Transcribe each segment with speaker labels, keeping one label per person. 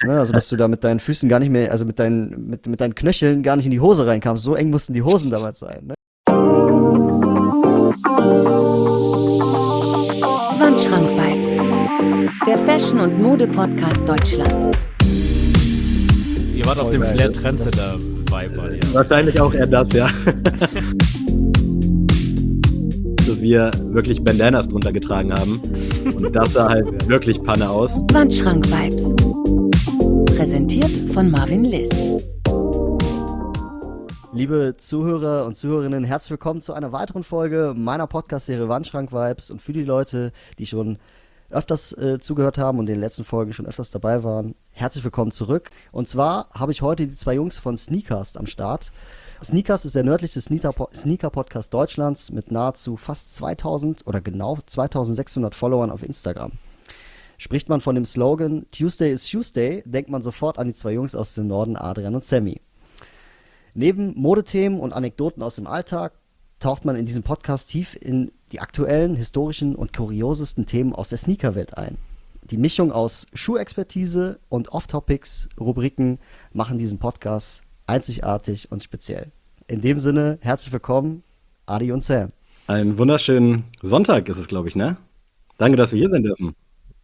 Speaker 1: warst, ne? Also, dass du da mit deinen Füßen gar nicht mehr, also mit deinen Knöcheln gar nicht in die Hose reinkamst. So eng mussten die Hosen damals sein, ne?
Speaker 2: Wandschrank-Vibes, der Fashion- und Mode-Podcast Deutschlands.
Speaker 3: Ihr wart auf dem Flair Trendsetter-Vibe, wart ihr?
Speaker 4: Wahrscheinlich auch eher das, ja. Dass wir wirklich Bandanas drunter getragen haben. Und das sah halt wirklich Panne aus.
Speaker 2: Wandschrank-Vibes. Präsentiert von Marvin Liss.
Speaker 1: Liebe Zuhörer und Zuhörerinnen, herzlich willkommen zu einer weiteren Folge meiner Podcast-Serie Wandschrank-Vibes. Und für die Leute, die schon öfters zugehört haben und in den letzten Folgen schon öfters dabei waren, herzlich willkommen zurück. Und zwar habe ich heute die zwei Jungs von Sneakcast am Start. Sneakcast ist der nördlichste Sneaker-Podcast Deutschlands mit nahezu fast 2000 oder genau 2600 Followern auf Instagram. Spricht man von dem Slogan Tuesday is Tuesday, denkt man sofort an die zwei Jungs aus dem Norden, Adrian und Sammy. Neben Modethemen und Anekdoten aus dem Alltag taucht man in diesem Podcast tief in die aktuellen, historischen und kuriosesten Themen aus der Sneakerwelt ein. Die Mischung aus Schuhexpertise und Off-Topics-Rubriken machen diesen Podcast einzigartig und speziell. In dem Sinne, herzlich willkommen, Adi und Sam.
Speaker 4: Einen wunderschönen Sonntag ist es, glaube ich, ne? Danke, dass wir hier sein dürfen.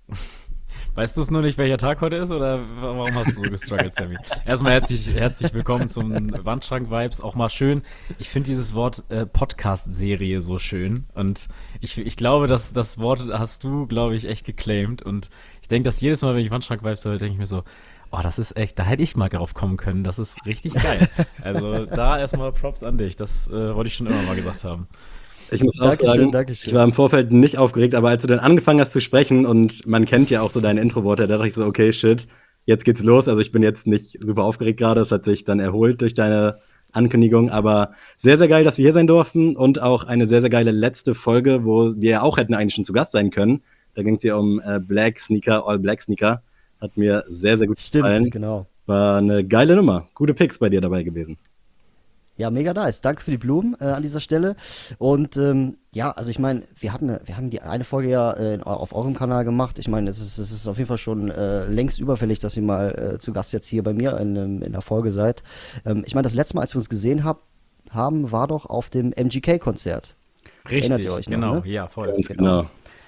Speaker 3: Weißt du es nur nicht, welcher Tag heute ist, oder warum hast du so gestruggelt, Sammy? Erstmal herzlich willkommen zum Wandschrank-Vibes, auch mal schön. Ich finde dieses Wort Podcast-Serie so schön und ich glaube, dass das Wort hast du, glaube ich, echt geclaimed und ich denke, dass jedes Mal, wenn ich Wandschrank-Vibes höre, denke ich mir so, oh, das ist echt, da hätte ich mal drauf kommen können, das ist richtig geil. Also da erstmal Props an dich, das wollte ich schon immer mal gesagt haben.
Speaker 4: Ich muss auch sagen, ich war im Vorfeld nicht aufgeregt, aber als du dann angefangen hast zu sprechen und man kennt ja auch so deine Intro-Worte, da dachte ich so, okay, shit, jetzt geht's los. Also ich bin jetzt nicht super aufgeregt gerade, es hat sich dann erholt durch deine Ankündigung, aber sehr, sehr geil, dass wir hier sein durften und auch eine sehr, sehr geile letzte Folge, wo wir ja auch hätten eigentlich schon zu Gast sein können. Da ging es ja um Black Sneaker, All Black Sneaker. Hat mir sehr, sehr gut gefallen.
Speaker 1: Stimmt, genau.
Speaker 4: War eine geile Nummer. Gute Picks bei dir dabei gewesen.
Speaker 1: Ja, mega nice. Danke für die Blumen an dieser Stelle. Und ja, also ich meine, wir haben die eine Folge ja auf eurem Kanal gemacht. Ich meine, es ist auf jeden Fall schon längst überfällig, dass ihr mal zu Gast jetzt hier bei mir in der Folge seid. Ich meine, das letzte Mal, als wir uns gesehen haben, war doch auf dem MGK-Konzert.
Speaker 3: Richtig,
Speaker 1: erinnert ihr euch noch,
Speaker 3: genau,
Speaker 1: ne?
Speaker 3: ja, voll.
Speaker 4: Ganz genau.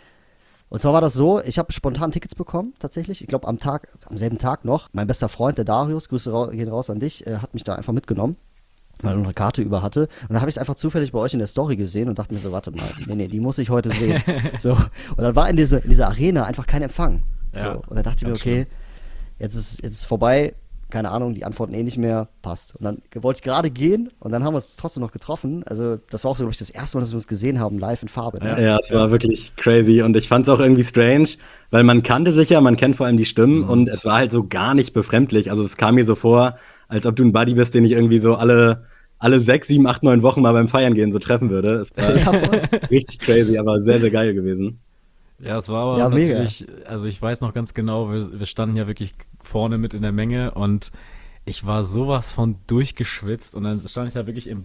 Speaker 1: Und zwar war das so, ich habe spontan Tickets bekommen, tatsächlich. Ich glaube, am selben Tag noch. Mein bester Freund, der Darius, Grüße gehen raus an dich, hat mich da einfach mitgenommen, weil er noch eine Karte über hatte. Und dann habe ich es einfach zufällig bei euch in der Story gesehen und dachte mir so, warte mal, nee, die muss ich heute sehen. So. Und dann war in dieser Arena einfach kein Empfang.
Speaker 3: Ja,
Speaker 1: so. Und dann dachte ich mir, okay,
Speaker 3: schlimm.
Speaker 1: jetzt ist vorbei, keine Ahnung, die antworten nicht mehr, passt. Und dann wollte ich gerade gehen und dann haben wir uns trotzdem noch getroffen. Also das war auch so, glaube ich, das erste Mal, dass wir uns gesehen haben, live in Farbe. Ne?
Speaker 4: Ja, es war wirklich crazy und ich fand es auch irgendwie strange, weil man kannte sich ja, man kennt vor allem die Stimmen und es war halt so gar nicht befremdlich. Also es kam mir so vor, als ob du ein Buddy bist, den ich irgendwie so alle 6, 7, 8, 9 Wochen mal beim Feiern gehen so treffen würde. Es war richtig crazy, aber sehr, sehr geil gewesen.
Speaker 3: Ja, es war aber
Speaker 1: Ja, mega.
Speaker 3: natürlich, also ich weiß noch ganz genau, wir standen ja wirklich vorne mit in der Menge und ich war sowas von durchgeschwitzt und dann stand ich da wirklich in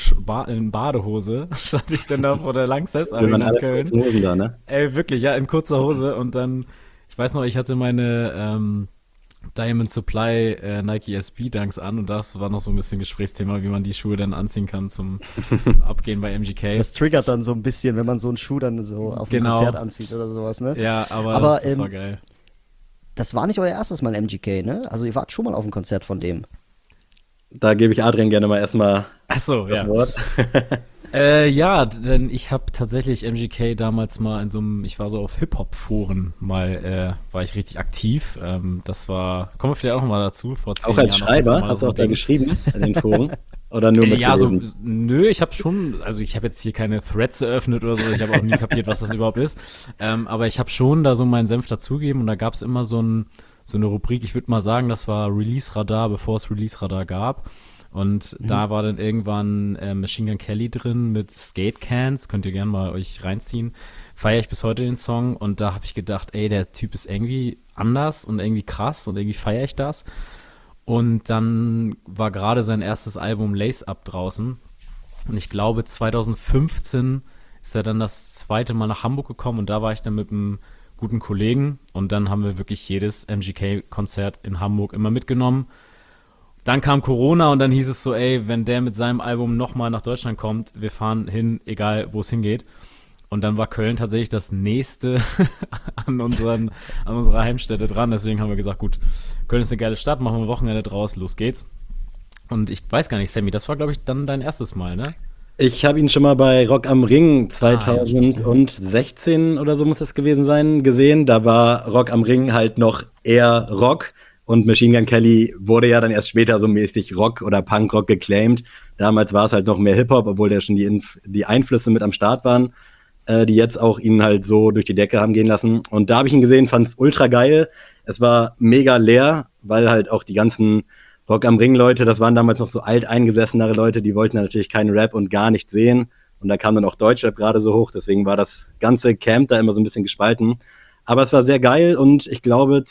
Speaker 3: Badehose, stand ich dann da vor der Lanxess
Speaker 4: Wir waren
Speaker 3: Arena in
Speaker 4: alle
Speaker 3: Köln.
Speaker 4: kurzen Hosen da, ne?
Speaker 3: Ey, wirklich, ja, in kurzer Hose und dann, ich weiß noch, ich hatte meine Diamond Supply Nike SB Dunks an und das war noch so ein bisschen Gesprächsthema, wie man die Schuhe dann anziehen kann zum Abgehen bei MGK.
Speaker 1: Das triggert dann so ein bisschen, wenn man so einen Schuh dann so auf dem
Speaker 3: Genau.
Speaker 1: Konzert anzieht oder sowas, ne?
Speaker 3: Ja, aber das war geil.
Speaker 1: Das war nicht euer erstes Mal MGK, ne? Also ihr wart schon mal auf einem Konzert von dem.
Speaker 4: Da gebe ich Adrian gerne mal erstmal
Speaker 3: Ach so,
Speaker 4: das
Speaker 3: ja.
Speaker 4: Wort.
Speaker 3: Ja, denn ich habe tatsächlich MGK damals mal ich war so auf Hip-Hop-Foren war ich richtig aktiv. Das war, kommen wir vielleicht auch noch mal dazu, vor 10
Speaker 4: Auch
Speaker 3: Jahren.
Speaker 4: als Schreiber hast du auch da geschrieben in den Foren? Oder nur
Speaker 3: Ja,
Speaker 4: mitgelesen?
Speaker 3: nö, ich habe schon, also ich habe jetzt hier keine Threads eröffnet oder so, ich habe auch nie kapiert, was das überhaupt ist. Aber ich habe schon da so meinen Senf dazugegeben und da gab es immer so eine Rubrik, ich würde mal sagen, das war Release-Radar, bevor es Release-Radar gab. Und da war dann irgendwann Machine Gun Kelly drin mit Skate Cans, könnt ihr gerne mal euch reinziehen. Feiere ich bis heute den Song und da habe ich gedacht, ey, der Typ ist irgendwie anders und irgendwie krass und irgendwie feiere ich das. Und dann war gerade sein erstes Album Lace Up draußen und ich glaube 2015 ist er dann das zweite Mal nach Hamburg gekommen und da war ich dann mit einem guten Kollegen und dann haben wir wirklich jedes MGK-Konzert in Hamburg immer mitgenommen. Dann kam Corona und dann hieß es so, ey, wenn der mit seinem Album nochmal nach Deutschland kommt, wir fahren hin, egal wo es hingeht. Und dann war Köln tatsächlich das nächste an unserer Heimstätte dran. Deswegen haben wir gesagt, gut, Köln ist eine geile Stadt, machen wir ein Wochenende draus, los geht's. Und ich weiß gar nicht, Sammy, das war, glaube ich, dann dein erstes Mal, ne?
Speaker 4: Ich habe ihn schon mal bei Rock am Ring 2016 oder so muss das gewesen sein, gesehen. Da war Rock am Ring halt noch eher Rock und Machine Gun Kelly wurde ja dann erst später so mäßig Rock oder Punkrock geclaimed. Damals war es halt noch mehr Hip-Hop, obwohl da schon die Einflüsse mit am Start waren, die jetzt auch ihn halt so durch die Decke haben gehen lassen. Und da habe ich ihn gesehen, fand es ultra geil. Es war mega leer, weil halt auch die ganzen Rock am Ring-Leute, das waren damals noch so alteingesessenere Leute, die wollten natürlich keinen Rap und gar nichts sehen. Und da kam dann auch Deutschrap gerade so hoch, deswegen war das ganze Camp da immer so ein bisschen gespalten. Aber es war sehr geil und ich glaube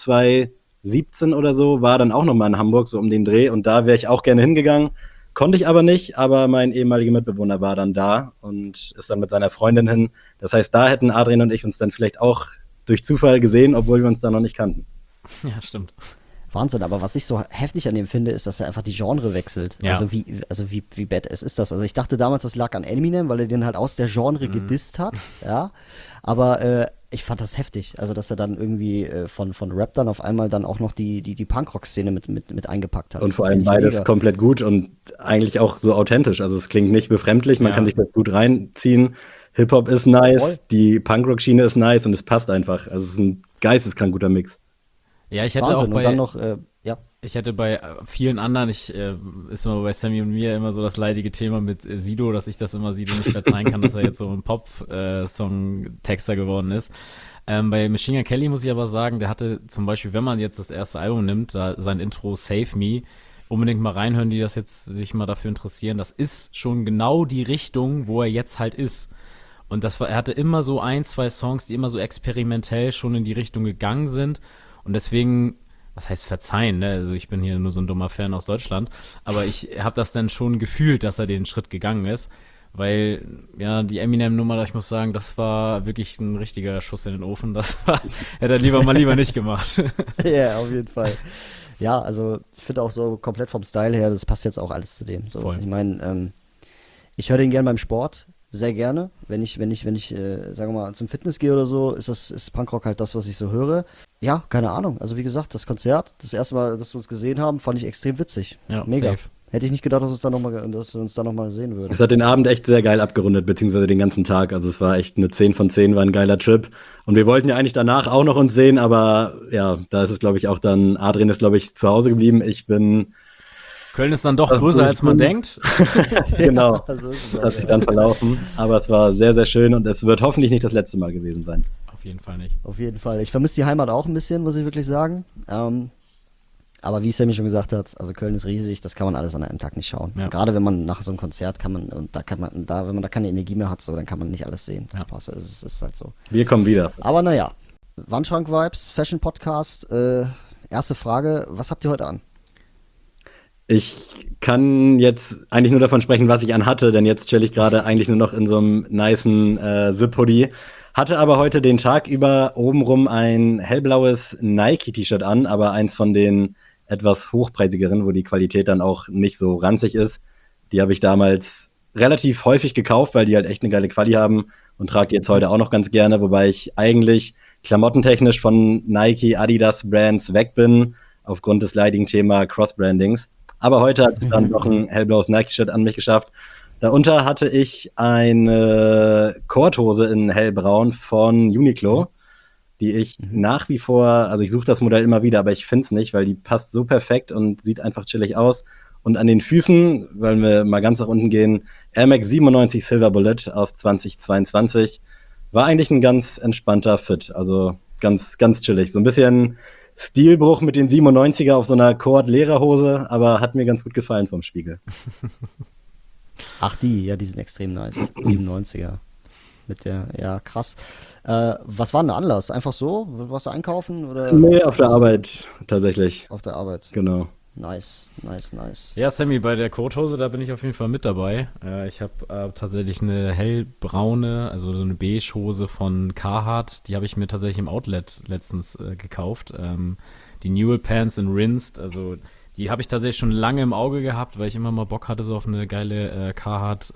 Speaker 4: 2017 oder so war dann auch nochmal in Hamburg, so um den Dreh. Und da wäre ich auch gerne hingegangen, konnte ich aber nicht. Aber mein ehemaliger Mitbewohner war dann da und ist dann mit seiner Freundin hin. Das heißt, da hätten Adrian und ich uns dann vielleicht auch durch Zufall gesehen, obwohl wir uns da noch nicht kannten.
Speaker 3: Ja, stimmt.
Speaker 1: Wahnsinn, aber was ich so heftig an dem finde, ist, dass er einfach die Genre wechselt.
Speaker 3: Ja.
Speaker 1: Also wie badass ist das? Also ich dachte damals, das lag an Eminem, weil er den halt aus der Genre gedisst hat, ja. Aber ich fand das heftig, also dass er dann irgendwie von Rap dann auf einmal dann auch noch die Punkrock-Szene mit eingepackt hat.
Speaker 4: Und vor allem beides mega. Komplett gut und eigentlich auch so authentisch. Also es klingt nicht befremdlich, man kann sich das gut reinziehen. Hip-Hop ist nice, voll. Die Punkrock-Schiene ist nice und es passt einfach. Also es ist ein geisteskrank guter Mix.
Speaker 3: Ja, ich hätte
Speaker 1: Wahnsinn.
Speaker 3: auch bei,
Speaker 1: und dann noch,
Speaker 3: ich hätte bei vielen anderen, ist immer bei Sammy und mir immer so das leidige Thema mit Sido, dass ich das immer Sido nicht verzeihen kann, dass er jetzt so ein Pop-Song-Texter geworden ist. Bei Machine Gun Kelly muss ich aber sagen, der hatte zum Beispiel, wenn man jetzt das erste Album nimmt, da sein Intro Save Me, unbedingt mal reinhören, die das jetzt sich mal dafür interessieren. Das ist schon genau die Richtung, wo er jetzt halt ist. Und er hatte immer so 1, 2 Songs, die immer so experimentell schon in die Richtung gegangen sind. Und deswegen, was heißt verzeihen, ne? Also ich bin hier nur so ein dummer Fan aus Deutschland, aber ich habe das dann schon gefühlt, dass er den Schritt gegangen ist, weil, ja, die Eminem-Nummer, ich muss sagen, das war wirklich ein richtiger Schuss in den Ofen, hätte er lieber nicht gemacht.
Speaker 1: Ja, auf jeden Fall. Ja, also ich finde auch so komplett vom Style her, das passt jetzt auch alles zu dem. So. Ich meine, ich höre den gerne beim Sport. Sehr gerne. Wenn ich, sagen wir mal, zum Fitness gehe oder so, ist Punkrock halt das, was ich so höre. Ja, keine Ahnung. Also wie gesagt, das Konzert, das erste Mal, dass wir uns gesehen haben, fand ich extrem witzig.
Speaker 3: Ja,
Speaker 1: mega.
Speaker 3: Safe.
Speaker 1: Hätte ich nicht gedacht, dass wir uns da nochmal sehen würden.
Speaker 4: Es hat den Abend echt sehr geil abgerundet, beziehungsweise den ganzen Tag. Also es war echt eine 10 von 10, war ein geiler Trip. Und wir wollten ja eigentlich danach auch noch uns sehen, aber ja, da ist es, glaube ich, auch dann, Adrian ist, glaube ich, zu Hause geblieben.
Speaker 3: Köln ist dann doch größer, als man denkt.
Speaker 4: Genau, das hat sich dann verlaufen. Aber es war sehr, sehr schön und es wird hoffentlich nicht das letzte Mal gewesen sein.
Speaker 3: Auf jeden Fall nicht.
Speaker 1: Auf jeden Fall. Ich vermisse die Heimat auch ein bisschen, muss ich wirklich sagen. Aber wie Sammy schon gesagt hat, also Köln ist riesig, das kann man alles an einem Tag nicht schauen. Ja. Gerade wenn man nach so einem Konzert wenn man da keine Energie mehr hat, so, dann kann man nicht alles sehen. Das passt. Es ist halt so.
Speaker 4: Wir kommen wieder.
Speaker 1: Aber naja, Wandschrank-Vibes, Fashion-Podcast. Erste Frage, was habt ihr heute an?
Speaker 4: Ich kann jetzt eigentlich nur davon sprechen, was ich anhatte, denn jetzt chill ich gerade eigentlich nur noch in so einem nicen Zip-Hoodie. Hatte aber heute den Tag über obenrum ein hellblaues Nike-T-Shirt an, aber eins von den etwas hochpreisigeren, wo die Qualität dann auch nicht so ranzig ist. Die habe ich damals relativ häufig gekauft, weil die halt echt eine geile Quali haben und trage die jetzt heute auch noch ganz gerne, wobei ich eigentlich klamottentechnisch von Nike, Adidas Brands weg bin, aufgrund des leidigen Thema Cross-Brandings. Aber heute hat es dann noch ein hellblaues Nike-Shirt an mich geschafft. Darunter hatte ich eine Korthose in hellbraun von Uniqlo, die ich nach wie vor, also ich suche das Modell immer wieder, aber ich finde es nicht, weil die passt so perfekt und sieht einfach chillig aus. Und an den Füßen, weil wir mal ganz nach unten gehen, Air Max 97 Silver Bullet aus 2022. War eigentlich ein ganz entspannter Fit, also ganz, ganz chillig. So ein bisschen Stilbruch mit den 97er auf so einer Kord-Lederhose, aber hat mir ganz gut gefallen vom Spiegel.
Speaker 1: Ach, die sind extrem nice. 97er. Ja, krass. Was war denn der Anlass? Einfach so? Warst du einkaufen? Oder?
Speaker 4: Nee, auf der Arbeit tatsächlich.
Speaker 1: Auf der Arbeit.
Speaker 4: Genau.
Speaker 1: Nice.
Speaker 3: Ja, Sammy, bei der Korthose, da bin ich auf jeden Fall mit dabei. Ich habe tatsächlich eine hellbraune, also so eine Beige-Hose von Carhartt. Die habe ich mir tatsächlich im Outlet letztens gekauft. Die Newell Pants in Rinsed, also die habe ich tatsächlich schon lange im Auge gehabt, weil ich immer mal Bock hatte so auf eine geile Carhartt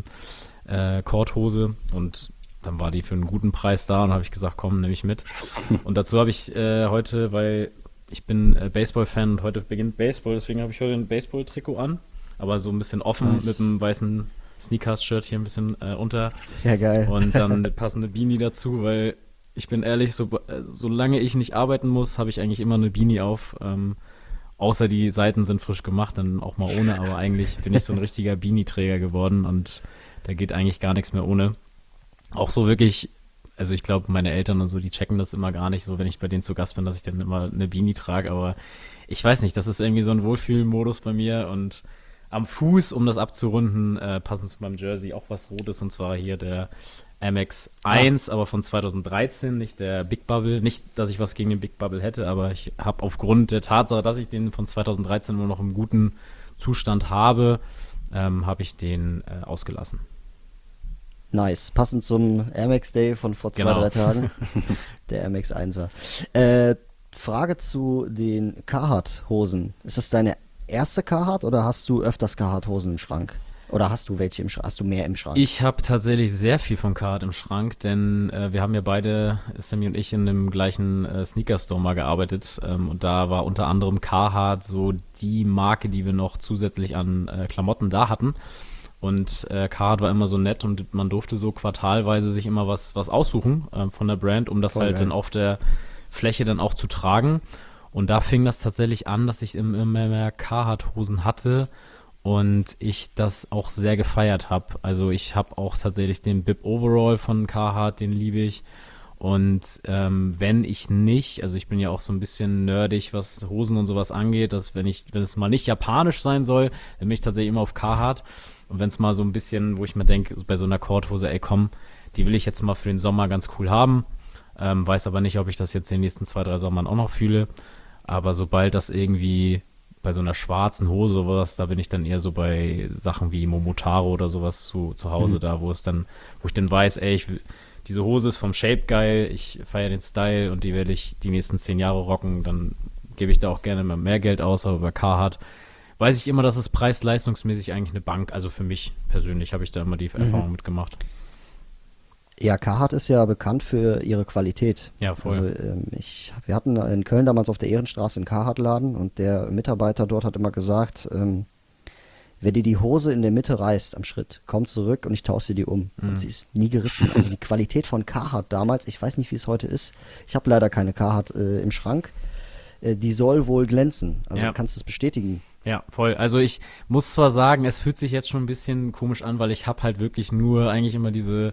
Speaker 3: Korthose, und dann war die für einen guten Preis da und habe ich gesagt, komm, nehme ich mit. Und dazu habe ich heute, weil ich bin Baseball-Fan und heute beginnt Baseball, deswegen habe ich heute ein Baseball-Trikot an, aber so ein bisschen offen mit einem weißen Sneakers-Shirt hier ein bisschen unter.
Speaker 1: Ja, geil.
Speaker 3: Und dann eine passende Beanie dazu, weil ich bin ehrlich, solange ich nicht arbeiten muss, habe ich eigentlich immer eine Beanie auf. Außer die Seiten sind frisch gemacht, dann auch mal ohne, aber eigentlich bin ich so ein richtiger Beanie-Träger geworden und da geht eigentlich gar nichts mehr ohne. Auch so wirklich, also ich glaube, meine Eltern und so, die checken das immer gar nicht so, wenn ich bei denen zu Gast bin, dass ich dann immer eine Beanie trage, aber ich weiß nicht, das ist irgendwie so ein Wohlfühlmodus bei mir, und am Fuß, um das abzurunden, passend zu meinem Jersey auch was Rotes, und zwar hier der Amex 1, aber von 2013, nicht der Big Bubble. Nicht, dass ich was gegen den Big Bubble hätte, aber ich habe aufgrund der Tatsache, dass ich den von 2013 immer noch im guten Zustand habe, habe ich den ausgelassen.
Speaker 1: Nice. Passend zum Amex Day von vor 2-3 Tagen. Der Amex 1er. Frage zu den Carhartt-Hosen. Ist das deine erste Carhartt oder hast du öfters Carhartt-Hosen im Schrank? Oder hast du welche im Schrank? Hast du mehr im Schrank?
Speaker 3: Ich habe tatsächlich sehr viel von Carhartt im Schrank, denn wir haben ja beide, Sammy und ich, in dem gleichen Sneaker-Store mal gearbeitet. Und da war unter anderem Carhartt so die Marke, die wir noch zusätzlich an Klamotten da hatten. Und Carhartt war immer so nett und man durfte so quartalweise sich immer was aussuchen von der Brand, um das voll halt geil. Dann auf der Fläche dann auch zu tragen. Und da fing das tatsächlich an, dass ich immer mehr Carhartt-Hosen hatte und ich das auch sehr gefeiert habe. Also ich habe auch tatsächlich den Bib Overall von Carhartt, den liebe ich. Und wenn ich nicht, also ich bin ja auch so ein bisschen nerdig, was Hosen und sowas angeht, dass wenn es mal nicht japanisch sein soll, dann bin ich tatsächlich immer auf Carhartt. Und wenn es mal so ein bisschen, wo ich mir denke, bei so einer Korthose, ey komm, die will ich jetzt mal für den Sommer ganz cool haben. Weiß aber nicht, ob ich das jetzt in den nächsten 2-3 Sommern auch noch fühle. Aber sobald das irgendwie bei so einer schwarzen Hose oder was, da bin ich dann eher so bei Sachen wie Momotaro oder sowas zu Hause da, wo ich dann weiß, ey, diese Hose ist vom Shape geil, ich feiere den Style und die werde ich die nächsten 10 Jahre rocken, dann gebe ich da auch gerne mal mehr Geld aus, aber bei Carhartt weiß ich immer, dass es preis-leistungsmäßig eigentlich eine Bank, also für mich persönlich habe ich da immer die Erfahrung mitgemacht.
Speaker 1: Ja, Carhartt ist ja bekannt für ihre Qualität.
Speaker 3: Ja, voll.
Speaker 1: Also wir hatten in Köln damals auf der Ehrenstraße einen Carhartt-Laden und der Mitarbeiter dort hat immer gesagt, wenn dir die Hose in der Mitte reißt am Schritt, komm zurück und ich tausche dir die um. Und sie ist nie gerissen. Also die Qualität von Carhartt damals, ich weiß nicht, wie es heute ist. Ich habe leider keine Carhartt im Schrank. Die soll wohl glänzen. Also kannst du es bestätigen?
Speaker 3: Ja, voll. Also ich muss zwar sagen, es fühlt sich jetzt schon ein bisschen komisch an, weil ich habe halt wirklich nur eigentlich immer diese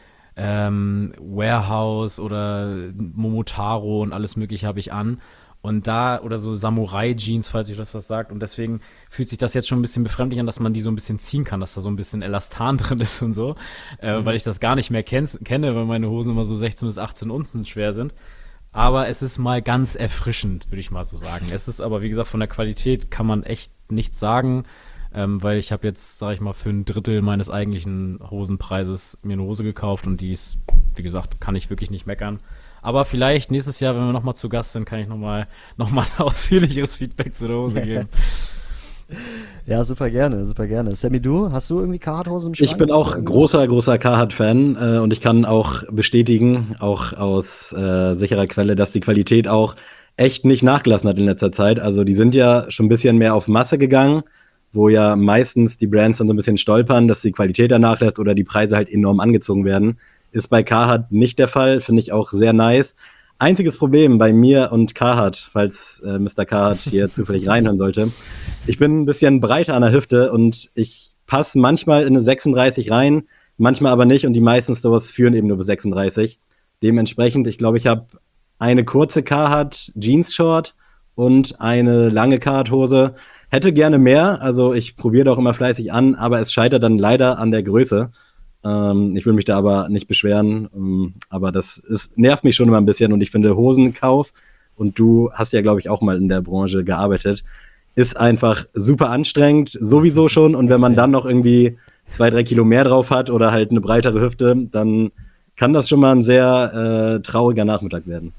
Speaker 3: Warehouse oder Momotaro und alles mögliche habe ich an. Und da, oder so Samurai-Jeans, falls ich das was sagt. Und deswegen fühlt sich das jetzt schon ein bisschen befremdlich an, dass man die so ein bisschen ziehen kann, dass da so ein bisschen Elastan drin ist und so. Weil ich das gar nicht mehr kenne, weil meine Hosen immer so 16 bis 18 Unzen schwer sind. Aber es ist mal ganz erfrischend, würde ich mal so sagen. Es ist aber, wie gesagt, von der Qualität kann man echt nichts sagen, weil ich habe jetzt, sage ich mal, für 1/3 meines eigentlichen Hosenpreises mir eine Hose gekauft und die ist, wie gesagt, kann ich wirklich nicht meckern. Aber vielleicht nächstes Jahr, wenn wir nochmal zu Gast sind, kann ich nochmal ein ausführlicheres Feedback zu der Hose geben.
Speaker 1: Ja, super gerne, super gerne. Sammy, hast du irgendwie Carhartt-Hosen im Schrank?
Speaker 4: Ich bin auch großer Carhartt-Fan und ich kann auch bestätigen, auch aus sicherer Quelle, dass die Qualität auch echt nicht nachgelassen hat in letzter Zeit. Also die sind ja schon ein bisschen mehr auf Masse gegangen, wo ja meistens die Brands dann so ein bisschen stolpern, dass die Qualität da nachlässt oder die Preise halt enorm angezogen werden. Ist bei Carhartt nicht der Fall, finde ich auch sehr nice. Einziges Problem bei mir und Carhartt, falls Mr. Carhartt hier zufällig reinhören sollte, ich bin ein bisschen breiter an der Hüfte und ich passe manchmal in eine 36 rein, manchmal aber nicht und die meisten Stores führen eben nur bis 36. Dementsprechend, ich glaube, ich habe eine kurze Carhartt Jeans Short und eine lange Carhartt Hose. Hätte gerne mehr, also ich probiere doch immer fleißig an, aber es scheitert dann leider an der Größe. Ich will mich da aber nicht beschweren, aber nervt mich schon immer ein bisschen und ich finde Hosenkauf, und du hast ja, glaube ich, auch mal in der Branche gearbeitet, ist einfach super anstrengend, sowieso schon. Und wenn man dann noch irgendwie 2-3 Kilo mehr drauf hat oder halt eine breitere Hüfte, dann kann das schon mal ein sehr trauriger Nachmittag werden.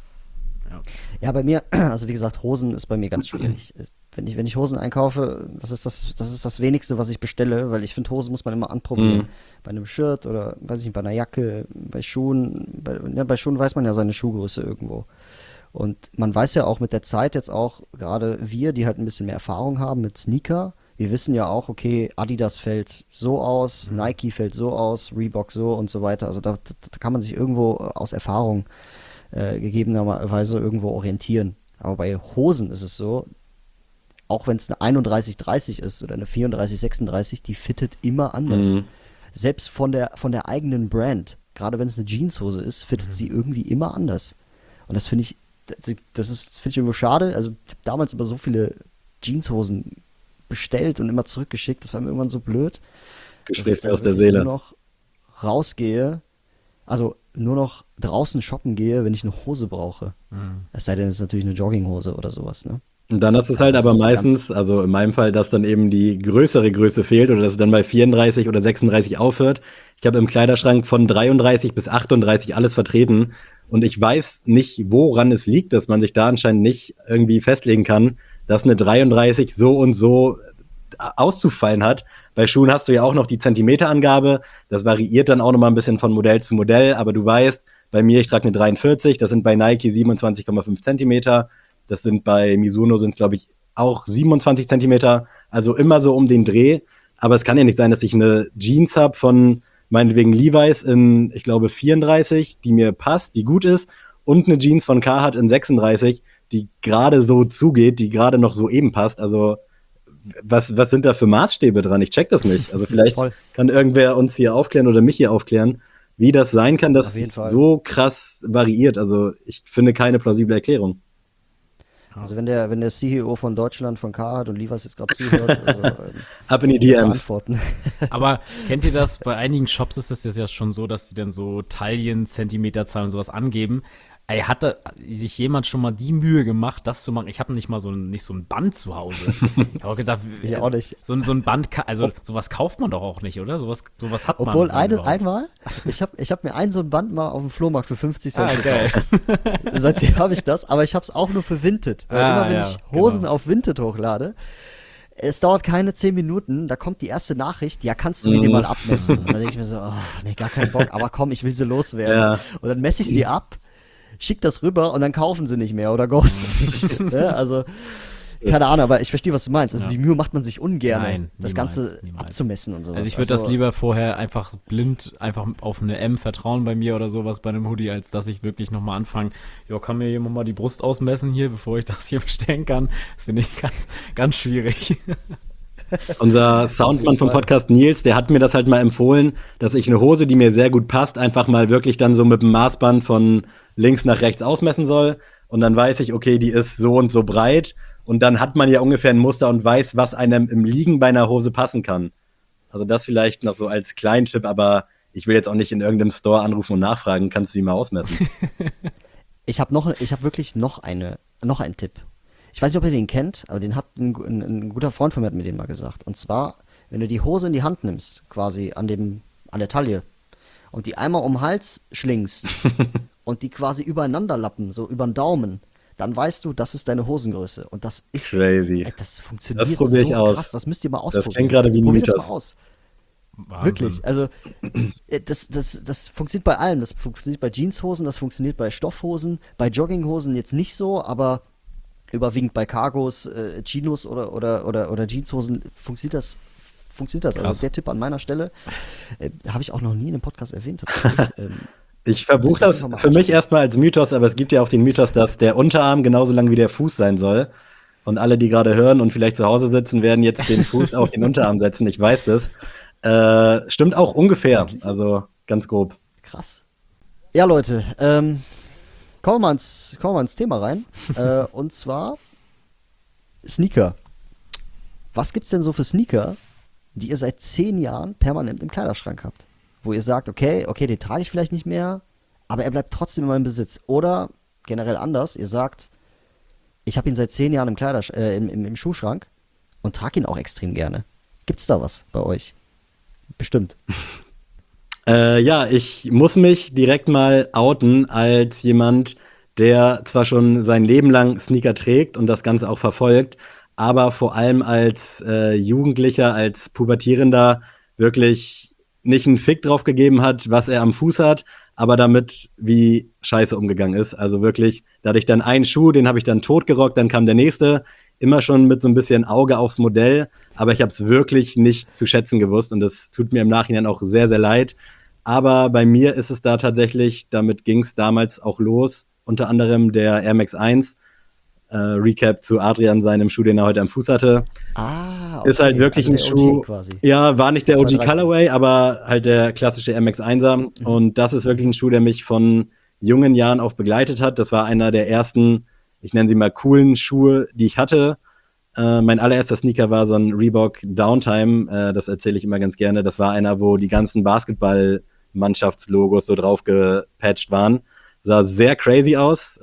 Speaker 1: Ja, bei mir, also wie gesagt, Hosen ist bei mir ganz schwierig. Wenn ich Hosen einkaufe, das ist das Wenigste, was ich bestelle, weil ich finde, Hosen muss man immer anprobieren. Bei einem Shirt oder, weiß ich nicht, bei einer Jacke, bei Schuhen. Bei Schuhen weiß man ja seine Schuhgröße irgendwo. Und man weiß ja auch mit der Zeit jetzt auch, gerade wir, die halt ein bisschen mehr Erfahrung haben mit Sneaker, wir wissen ja auch, okay, Adidas fällt so aus, Nike fällt so aus, Reebok so und so weiter. Also da kann man sich irgendwo aus Erfahrung gegebenerweise irgendwo orientieren. Aber bei Hosen ist es so, auch wenn es eine 31-30 ist oder eine 34-36, die fittet immer anders. Selbst von der eigenen Brand, gerade wenn es eine Jeanshose ist, fittet sie irgendwie immer anders. Und das finde ich, finde ich irgendwo schade. Also ich habe damals immer so viele Jeanshosen bestellt und immer zurückgeschickt. Das war mir irgendwann so blöd.
Speaker 4: Gespräch aus der Seele.
Speaker 1: Nur noch rausgehe, also nur noch draußen shoppen gehe, wenn ich eine Hose brauche. Es sei denn, es ist natürlich eine Jogginghose oder sowas, ne?
Speaker 4: Und dann hast du es halt aber meistens, also in meinem Fall, dass dann eben die größere Größe fehlt oder dass es dann bei 34 oder 36 aufhört. Ich habe im Kleiderschrank von 33 bis 38 alles vertreten und ich weiß nicht, woran es liegt, dass man sich da anscheinend nicht irgendwie festlegen kann, dass eine 33 so und so auszufallen hat. Bei Schuhen hast du ja auch noch die Zentimeterangabe, das variiert dann auch nochmal ein bisschen von Modell zu Modell, aber du weißt, bei mir, ich trage eine 43, das sind bei Nike 27,5 Zentimeter. Das sind bei Mizuno sind es, glaube ich, auch 27 Zentimeter. Also immer so um den Dreh. Aber es kann ja nicht sein, dass ich eine Jeans habe von meinetwegen Levi's in, ich glaube, 34, die mir passt, die gut ist. Und eine Jeans von Carhartt in 36, die gerade so zugeht, die gerade noch so eben passt. Also was sind da für Maßstäbe dran? Ich check das nicht. Also vielleicht kann irgendwer uns hier aufklären oder mich hier aufklären, wie das sein kann, dass es so krass variiert. Also ich finde keine plausible Erklärung.
Speaker 1: Also wenn der CEO von Deutschland, von Carhartt und Levi's jetzt gerade zuhört, also,
Speaker 4: ab in die DMs.
Speaker 3: Aber kennt ihr das? Bei einigen Shops ist es ja schon so, dass die dann so Taillen, Zentimeterzahlen und sowas angeben. Ey, hatte sich jemand schon mal die Mühe gemacht, das zu machen? Ich habe nicht mal so ein Band zu Hause. Ich habe auch gedacht,
Speaker 1: ich auch nicht.
Speaker 3: So ein Band, also sowas kauft man doch auch nicht, oder? Sowas hat man.
Speaker 1: Obwohl einmal, ich hab mir so ein Band mal auf dem Flohmarkt für 50 Cent gekauft. Seitdem habe ich das, aber ich habe es auch nur für Vinted. Weil immer wenn ich Hosen auf Vinted hochlade, es dauert keine 10 Minuten, da kommt die erste Nachricht, ja, kannst du mir die mal abmessen? Und dann denke ich mir so, nee, gar keinen Bock, aber komm, ich will sie loswerden. Ja. Und dann messe ich sie ab, schick das rüber und dann kaufen sie nicht mehr oder ghosten nicht. Ne? Also, keine Ahnung, aber ich verstehe, was du meinst. Also die Mühe macht man sich ungern, das Ganze abzumessen und sowas.
Speaker 3: Also ich würde das lieber vorher einfach blind einfach auf eine M vertrauen bei mir oder sowas bei einem Hoodie, als dass ich wirklich nochmal anfange, ja, kann mir jemand mal die Brust ausmessen hier, bevor ich das hier bestellen kann. Das finde ich ganz, ganz schwierig.
Speaker 4: Unser Soundmann vom Podcast Nils, der hat mir das halt mal empfohlen, dass ich eine Hose, die mir sehr gut passt, einfach mal wirklich dann so mit dem Maßband von links nach rechts ausmessen soll. Und dann weiß ich, okay, die ist so und so breit. Und dann hat man ja ungefähr ein Muster und weiß, was einem im Liegen bei einer Hose passen kann. Also das vielleicht noch so als Kleintipp, aber ich will jetzt auch nicht in irgendeinem Store anrufen und nachfragen, kannst du sie mal ausmessen?
Speaker 1: Ich habe wirklich noch einen Tipp. Ich weiß nicht, ob ihr den kennt, aber den hat ein guter Freund von mir hat mir den mal gesagt. Und zwar, wenn du die Hose in die Hand nimmst, quasi an der Taille, und die einmal um den Hals schlingst und die quasi übereinander lappen, so über den Daumen, dann weißt du, das ist deine Hosengröße. Und das ist
Speaker 4: crazy.
Speaker 1: Das funktioniert
Speaker 4: das probier ich
Speaker 1: so
Speaker 4: aus.
Speaker 1: Krass, das müsst ihr mal ausprobieren.
Speaker 4: Das klingt gerade wie ein
Speaker 1: Probiert
Speaker 4: Mythos.
Speaker 1: das mal aus.
Speaker 3: Wahnsinn.
Speaker 1: Wirklich, also das funktioniert bei allem. Das funktioniert bei Jeanshosen, das funktioniert bei Stoffhosen, bei Jogginghosen jetzt nicht so, aber überwiegend bei Cargos, Chinos oder Jeanshosen funktioniert das.
Speaker 3: Krass.
Speaker 1: Also der Tipp an meiner Stelle habe ich auch noch nie in einem Podcast erwähnt.
Speaker 4: Ich verbuche das für mich erstmal als Mythos, aber es gibt ja auch den Mythos, dass der Unterarm genauso lang wie der Fuß sein soll. Und alle, die gerade hören und vielleicht zu Hause sitzen, werden jetzt den Fuß auf den Unterarm setzen. Ich weiß das. Stimmt auch ungefähr, also ganz grob.
Speaker 1: Krass. Ja, Leute, kommen wir mal ins Thema rein. Und zwar Sneaker. Was gibt's denn so für Sneaker, die ihr seit 10 Jahren permanent im Kleiderschrank habt? Wo ihr sagt, okay, den trage ich vielleicht nicht mehr, aber er bleibt trotzdem in meinem Besitz. Oder generell anders, ihr sagt, ich habe ihn seit 10 Jahren im Schuhschrank, und trage ihn auch extrem gerne. Gibt's da was bei euch? Bestimmt.
Speaker 4: Ja, ich muss mich direkt mal outen als jemand, der zwar schon sein Leben lang Sneaker trägt und das Ganze auch verfolgt, aber vor allem als Jugendlicher, als Pubertierender wirklich nicht einen Fick drauf gegeben hat, was er am Fuß hat, aber damit wie scheiße umgegangen ist. Also wirklich, da hatte ich dann einen Schuh, den habe ich dann totgerockt, dann kam der nächste, immer schon mit so ein bisschen Auge aufs Modell, aber ich habe es wirklich nicht zu schätzen gewusst und das tut mir im Nachhinein auch sehr, sehr leid. Aber bei mir ist es da tatsächlich, damit ging es damals auch los, unter anderem der Air Max 1, Recap zu Adrian, seinem Schuh, den er heute am Fuß hatte.
Speaker 1: Okay.
Speaker 4: Ist halt wirklich
Speaker 1: also
Speaker 4: ein Schuh,
Speaker 1: quasi.
Speaker 4: Ja, war nicht der OG
Speaker 1: 213.
Speaker 4: Colorway, aber halt der klassische Air Max 1er. Und das ist wirklich ein Schuh, der mich von jungen Jahren auf begleitet hat. Das war einer der ersten, ich nenne sie mal coolen Schuhe, die ich hatte. Mein allererster Sneaker war so ein Reebok Downtime, das erzähle ich immer ganz gerne. Das war einer, wo die ganzen Basketball-Mannschaftslogos so drauf gepatcht waren. Sah sehr crazy aus,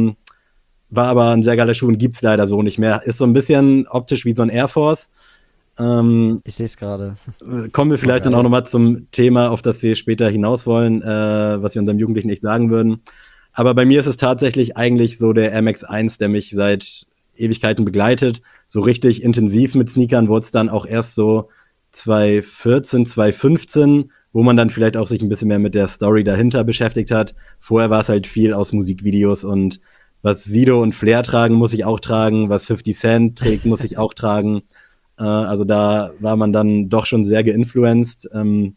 Speaker 4: war aber ein sehr geiler Schuh und gibt's leider so nicht mehr. Ist so ein bisschen optisch wie so ein Air Force.
Speaker 1: Ich sehe es gerade.
Speaker 4: Kommen wir vielleicht dann auch nochmal zum Thema, auf das wir später hinaus wollen, was wir unserem Jugendlichen nicht sagen würden. Aber bei mir ist es tatsächlich eigentlich so der Air Max 1, der mich seit Ewigkeiten begleitet. So richtig intensiv mit Sneakern wurde es dann auch erst so 2014, 2015, wo man dann vielleicht auch sich ein bisschen mehr mit der Story dahinter beschäftigt hat. Vorher war es halt viel aus Musikvideos und was Sido und Flair tragen, muss ich auch tragen. Was 50 Cent trägt, muss ich auch tragen. Also da war man dann doch schon sehr geinfluenced.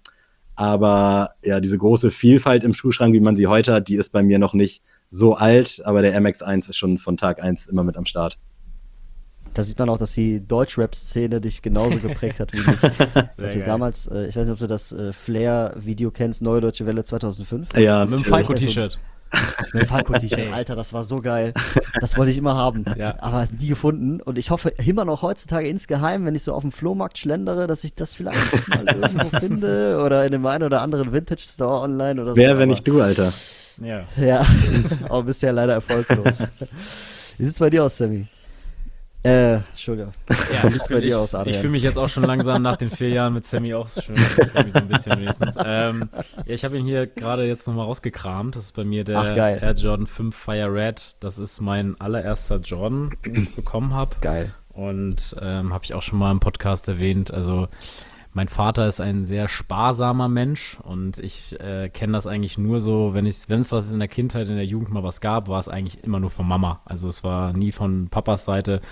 Speaker 4: Aber ja, diese große Vielfalt im Schuhschrank, wie man sie heute hat, die ist bei mir noch nicht so alt. Aber der MX1 ist schon von Tag 1 immer mit am Start.
Speaker 1: Da sieht man auch, dass die Deutsch-Rap-Szene dich genauso geprägt hat wie mich. Also damals, ich weiß nicht, ob du das Flair-Video kennst, Neue Deutsche Welle 2005.
Speaker 4: Ja,
Speaker 3: mit dem Falco-T-Shirt.
Speaker 1: Mit dem Falco-T-Shirt, Alter, das war so geil. Das wollte ich immer haben, aber nie gefunden. Und ich hoffe immer noch heutzutage insgeheim, wenn ich so auf dem Flohmarkt schlendere, dass ich das vielleicht mal irgendwo finde oder in dem einen oder anderen Vintage-Store online oder so.
Speaker 4: Wer, wenn nicht du, Alter?
Speaker 1: Ja, aber bisher leider erfolglos. Wie sieht's bei dir aus, Sammy? Entschuldigung.
Speaker 3: Ja, wie sieht's bei dir aus, Adrian? Ich fühle mich jetzt auch schon langsam nach den 4 Jahren mit Sammy auch schön. Sammy so ein bisschen wenigstens. Ja, ich habe ihn hier gerade jetzt nochmal rausgekramt. Das ist bei mir der Air Jordan 5 Fire Red. Das ist mein allererster Jordan, den ich bekommen habe.
Speaker 1: Geil.
Speaker 3: Und habe ich auch schon mal im Podcast erwähnt. Also mein Vater ist ein sehr sparsamer Mensch und ich kenne das eigentlich nur so, wenn es was in der Kindheit, in der Jugend mal was gab, war es eigentlich immer nur von Mama. Also es war nie von Papas Seite.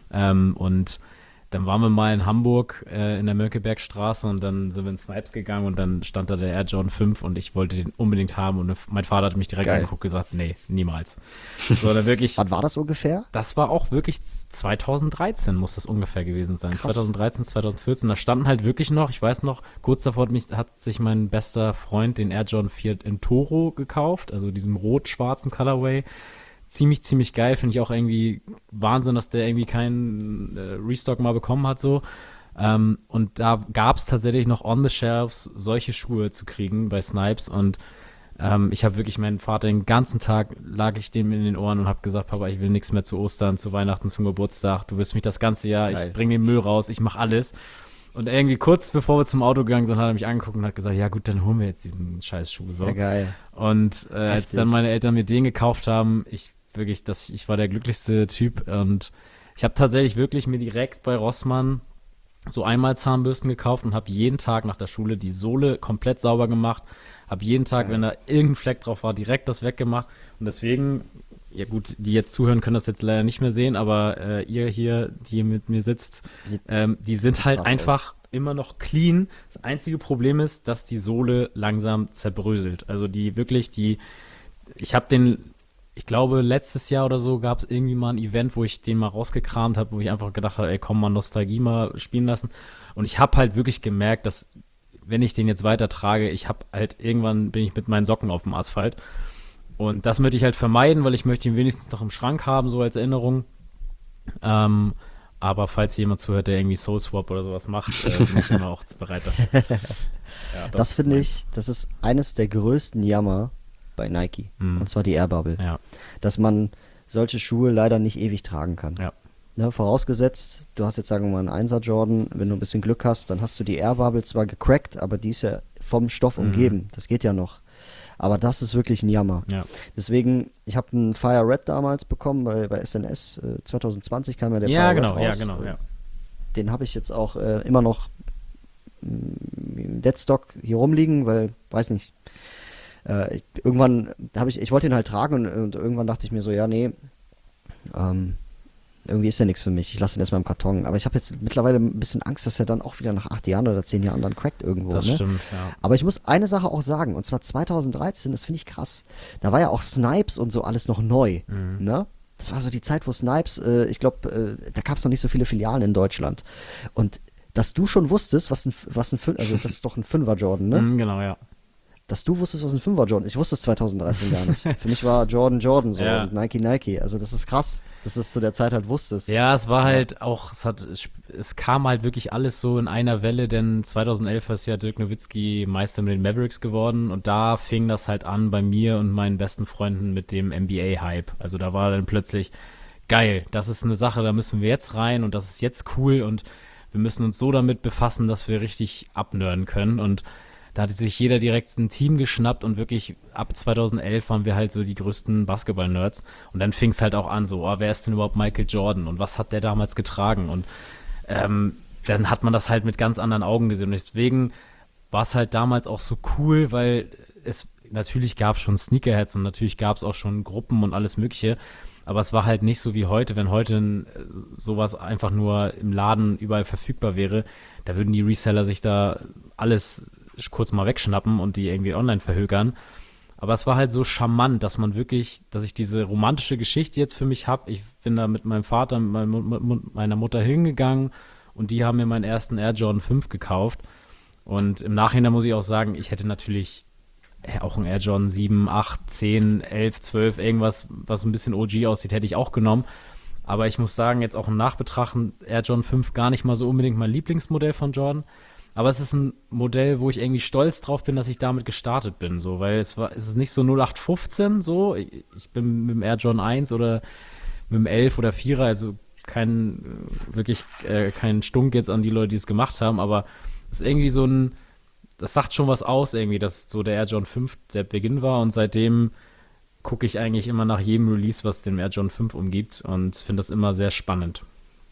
Speaker 3: Und dann waren wir mal in Hamburg in der Mönckebergstraße und dann sind wir in Snipes gegangen und dann stand da der Air Jordan 5 und ich wollte den unbedingt haben und mein Vater hat mich direkt angeguckt und gesagt, nee, niemals. So, dann wirklich,
Speaker 1: wann war das ungefähr?
Speaker 3: Das war auch wirklich 2013 muss das ungefähr gewesen sein. Krass. 2013, 2014, da standen halt wirklich noch, ich weiß noch, kurz davor hat sich mein bester Freund den Air Jordan 4 in Toro gekauft, also diesem rot-schwarzen Colorway. Ziemlich geil, finde ich auch irgendwie Wahnsinn, dass der irgendwie keinen Restock mal bekommen hat so. Und da gab es tatsächlich noch on the shelves solche Schuhe zu kriegen bei Snipes und ich habe wirklich meinen Vater den ganzen Tag lag ich dem in den Ohren und habe gesagt, Papa, ich will nichts mehr zu Ostern, zu Weihnachten, zum Geburtstag, du wirst mich das ganze Jahr, geil. Ich bringe den Müll raus, ich mache alles. Und irgendwie kurz bevor wir zum Auto gegangen sind, hat er mich angeguckt und hat gesagt, ja gut, dann holen wir jetzt diesen scheiß Schuh. So.
Speaker 1: Ja, geil.
Speaker 3: Und als dann meine Eltern mir den gekauft haben, ich war der glücklichste Typ und ich habe tatsächlich wirklich mir direkt bei Rossmann so einmal Zahnbürsten gekauft und habe jeden Tag nach der Schule die Sohle komplett sauber gemacht, habe jeden Tag, wenn da irgendein Fleck drauf war, direkt das weggemacht und deswegen, ja gut, die jetzt zuhören, können das jetzt leider nicht mehr sehen, aber ihr hier, die hier mit mir sitzt, die sind halt einfach immer noch clean. Das einzige Problem ist, dass die Sohle langsam zerbröselt. Also ich glaube, letztes Jahr oder so gab es irgendwie mal ein Event, wo ich den mal rausgekramt habe, wo ich einfach gedacht habe, ey, komm mal Nostalgie mal spielen lassen. Und ich habe halt wirklich gemerkt, dass, wenn ich den jetzt weiter trage, irgendwann bin ich mit meinen Socken auf dem Asphalt. Und das möchte ich halt vermeiden, weil ich möchte ihn wenigstens noch im Schrank haben, so als Erinnerung. Aber falls jemand zuhört, der irgendwie Soul Swap oder sowas macht, bin ich immer auch bereit dafür. Ja,
Speaker 1: das finde ich, das ist eines der größten Jammer bei Nike, und zwar die Air Bubble, dass man solche Schuhe leider nicht ewig tragen kann.
Speaker 3: Ja.
Speaker 1: Ne, vorausgesetzt, du hast jetzt, sagen wir mal, einen 1er Jordan, wenn du ein bisschen Glück hast, dann hast du die Air Bubble zwar gecrackt, aber die ist ja vom Stoff umgeben. Das geht ja noch. Aber das ist wirklich ein Jammer.
Speaker 3: Ja.
Speaker 1: Deswegen, ich habe einen Fire Red damals bekommen, bei SNS 2020 kam ja der
Speaker 3: Ja,
Speaker 1: Fire
Speaker 3: genau,
Speaker 1: Red raus.
Speaker 3: ja, genau, ja.
Speaker 1: Den habe ich jetzt auch immer noch im Deadstock hier rumliegen, weil, weiß nicht, irgendwann ich wollte ihn halt tragen und irgendwann dachte ich mir so, ja, nee, irgendwie ist der nichts für mich. Ich lasse ihn erstmal im Karton. Aber ich habe jetzt mittlerweile ein bisschen Angst, dass er dann auch wieder nach 8 Jahren oder 10 Jahren dann crackt irgendwo.
Speaker 3: Das stimmt, ja.
Speaker 1: Aber ich muss eine Sache auch sagen, und zwar 2013, das finde ich krass. Da war ja auch Snipes und so alles noch neu. Ne? Das war so die Zeit, wo Snipes, ich glaube, da gab es noch nicht so viele Filialen in Deutschland. Und dass du schon wusstest, also das ist doch ein 5er Jordan, ne?
Speaker 3: Genau, ja.
Speaker 1: Dass du wusstest, was ein 5er Jordan ist. Ich wusste es 2013 gar nicht. Für mich war Jordan so
Speaker 3: Ja.
Speaker 1: und Nike. Also das ist krass, dass du es zu der Zeit halt wusstest.
Speaker 3: Ja, es war halt auch, es kam halt wirklich alles so in einer Welle, denn 2011 ist ja Dirk Nowitzki Meister mit den Mavericks geworden und da fing das halt an bei mir und meinen besten Freunden mit dem NBA-Hype. Also da war dann plötzlich, geil, das ist eine Sache, da müssen wir jetzt rein und das ist jetzt cool und wir müssen uns so damit befassen, dass wir richtig abnörden können und da hatte sich jeder direkt ein Team geschnappt und wirklich ab 2011 waren wir halt so die größten Basketball-Nerds. Und dann fing es halt auch an, so, wer ist denn überhaupt Michael Jordan und was hat der damals getragen? Und dann hat man das halt mit ganz anderen Augen gesehen. Und deswegen war es halt damals auch so cool, weil es natürlich gab es schon Sneakerheads und natürlich gab es auch schon Gruppen und alles Mögliche. Aber es war halt nicht so wie heute, wenn heute sowas einfach nur im Laden überall verfügbar wäre, da würden die Reseller sich da alles kurz mal wegschnappen und die irgendwie online verhökern. Aber es war halt so charmant, dass ich diese romantische Geschichte jetzt für mich habe. Ich bin da mit meinem Vater, mit meiner Mutter hingegangen und die haben mir meinen ersten Air Jordan 5 gekauft. Und im Nachhinein muss ich auch sagen, ich hätte natürlich auch einen Air Jordan 7, 8, 10, 11, 12, irgendwas, was ein bisschen OG aussieht, hätte ich auch genommen. Aber ich muss sagen, jetzt auch im Nachbetrachten, Air Jordan 5 gar nicht mal so unbedingt mein Lieblingsmodell von Jordan. Aber es ist ein Modell, wo ich irgendwie stolz drauf bin, dass ich damit gestartet bin, so, weil es ist nicht so 0815 so. Ich bin mit dem Air Jordan 1 oder mit dem 11 oder 4er, also kein Stunk jetzt an die Leute, die es gemacht haben, aber es ist irgendwie das sagt schon was aus irgendwie, dass so der Air Jordan 5 der Beginn war und seitdem gucke ich eigentlich immer nach jedem Release, was den Air Jordan 5 umgibt und finde das immer sehr spannend.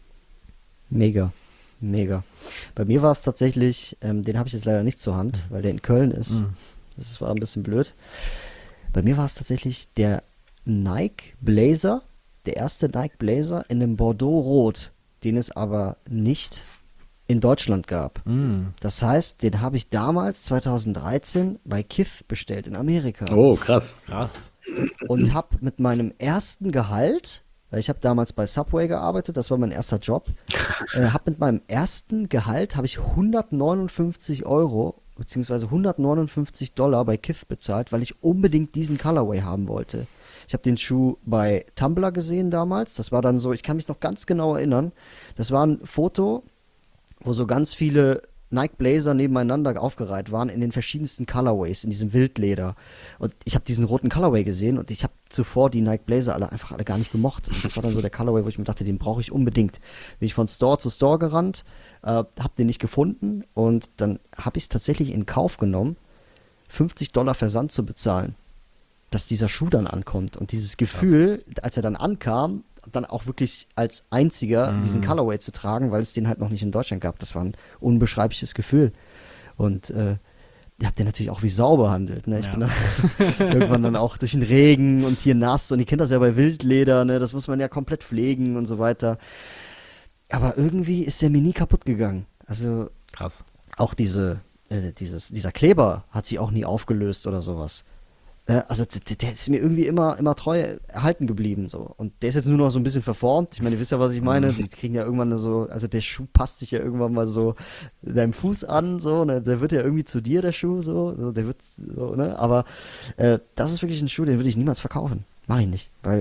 Speaker 1: Mega. Bei mir war es tatsächlich, den habe ich jetzt leider nicht zur Hand, weil der in Köln ist. Das war ein bisschen blöd. Bei mir war es tatsächlich der Nike Blazer, der erste Nike Blazer in einem Bordeaux-Rot, den es aber nicht in Deutschland gab. Das heißt, den habe ich damals, 2013, bei Kith bestellt in Amerika.
Speaker 4: Oh, krass.
Speaker 1: Und habe mit meinem ersten Gehalt, weil ich habe damals bei Subway gearbeitet, das war mein erster Job, habe mit meinem ersten Gehalt, habe ich 159 € beziehungsweise $159 bei Kith bezahlt, weil ich unbedingt diesen Colorway haben wollte. Ich habe den Schuh bei Tumblr gesehen damals, das war dann so, ich kann mich noch ganz genau erinnern, das war ein Foto, wo so ganz viele Nike Blazer nebeneinander aufgereiht waren in den verschiedensten Colorways, in diesem Wildleder. Und ich habe diesen roten Colorway gesehen und ich habe zuvor die Nike Blazer einfach alle gar nicht gemocht. Und das war dann so der Colorway, wo ich mir dachte, den brauche ich unbedingt. Bin ich von Store zu Store gerannt, habe den nicht gefunden und dann habe ich es tatsächlich in Kauf genommen, $50 Versand zu bezahlen, dass dieser Schuh dann ankommt. Und dieses Gefühl, als er dann ankam, dann auch wirklich als einziger diesen Colorway zu tragen, weil es den halt noch nicht in Deutschland gab. Das war ein unbeschreibliches Gefühl. Und ihr habt den natürlich auch wie Sau behandelt. Ne? Ich bin dann irgendwann dann auch durch den Regen und hier nass und ihr kennt das ja bei Wildleder, ne? Das muss man ja komplett pflegen und so weiter. Aber irgendwie ist der mir nie kaputt gegangen. Also
Speaker 3: krass.
Speaker 1: Auch dieser Kleber hat sich auch nie aufgelöst oder sowas. Also der ist mir irgendwie immer treu erhalten geblieben. So. Und der ist jetzt nur noch so ein bisschen verformt. Ich meine, ihr wisst ja, was ich meine. Die kriegen ja irgendwann so, also der Schuh passt sich ja irgendwann mal so deinem Fuß an, so, ne? Der wird ja irgendwie zu dir, der Schuh, so, der wird so, ne? Aber das ist wirklich ein Schuh, den würde ich niemals verkaufen. Mach ich nicht, weil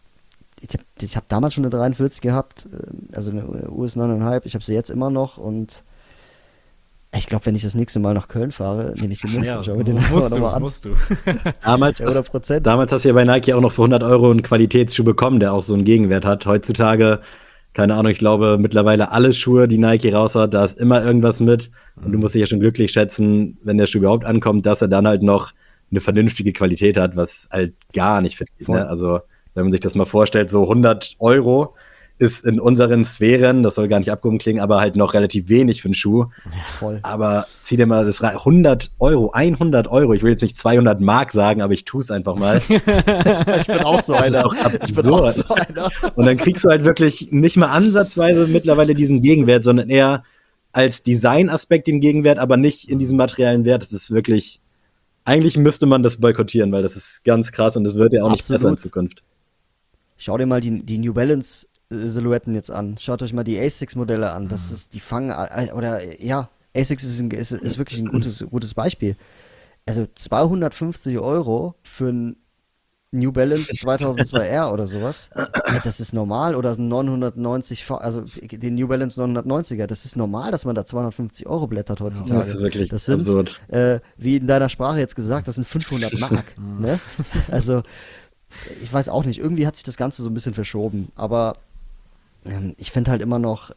Speaker 1: ich hab damals schon eine 43 gehabt, also eine US 9,5, ich habe sie jetzt immer noch und ich glaube, wenn ich das nächste Mal nach Köln fahre, nehme ich den mit.
Speaker 3: Ja,
Speaker 1: schau mir den nochmal an.
Speaker 3: Musst du.
Speaker 4: Damals hast du ja bei Nike auch noch für 100 € einen Qualitätsschuh bekommen, der auch so einen Gegenwert hat. Heutzutage keine Ahnung, ich glaube mittlerweile alle Schuhe, die Nike raushaut, da ist immer irgendwas mit. Und du musst dich ja schon glücklich schätzen, wenn der Schuh überhaupt ankommt, dass er dann halt noch eine vernünftige Qualität hat, was halt gar nicht fit geht. Ne? Also wenn man sich das mal vorstellt, so 100 € ist in unseren Sphären, das soll gar nicht abgehoben klingen, aber halt noch relativ wenig für einen Schuh.
Speaker 1: Voll.
Speaker 4: Aber zieh dir mal das 100 €, ich will jetzt nicht 200 Mark sagen, aber ich tue es einfach mal.
Speaker 1: Ich bin auch so einer.
Speaker 4: Und dann kriegst du halt wirklich nicht mal ansatzweise mittlerweile diesen Gegenwert, sondern eher als Designaspekt den Gegenwert, aber nicht in diesem materiellen Wert. Das ist wirklich, eigentlich müsste man das boykottieren, weil das ist ganz krass und es wird ja auch nicht besser in Zukunft.
Speaker 1: Schau dir mal die New Balance Silhouetten jetzt an. Schaut euch mal die Asics-Modelle an. Das ist, die fangen, oder ja, Asics ist wirklich ein gutes Beispiel. Also 250 € für ein New Balance 2002R oder sowas, das ist normal. Oder ein 990, also den New Balance 990er, das ist normal, dass man da 250 € blättert heutzutage.
Speaker 4: Das ist wirklich
Speaker 1: sind,
Speaker 4: absurd.
Speaker 1: Wie in deiner Sprache jetzt gesagt, das sind 500 Mark. Ne? Also, ich weiß auch nicht, irgendwie hat sich das Ganze so ein bisschen verschoben, aber ich finde halt immer noch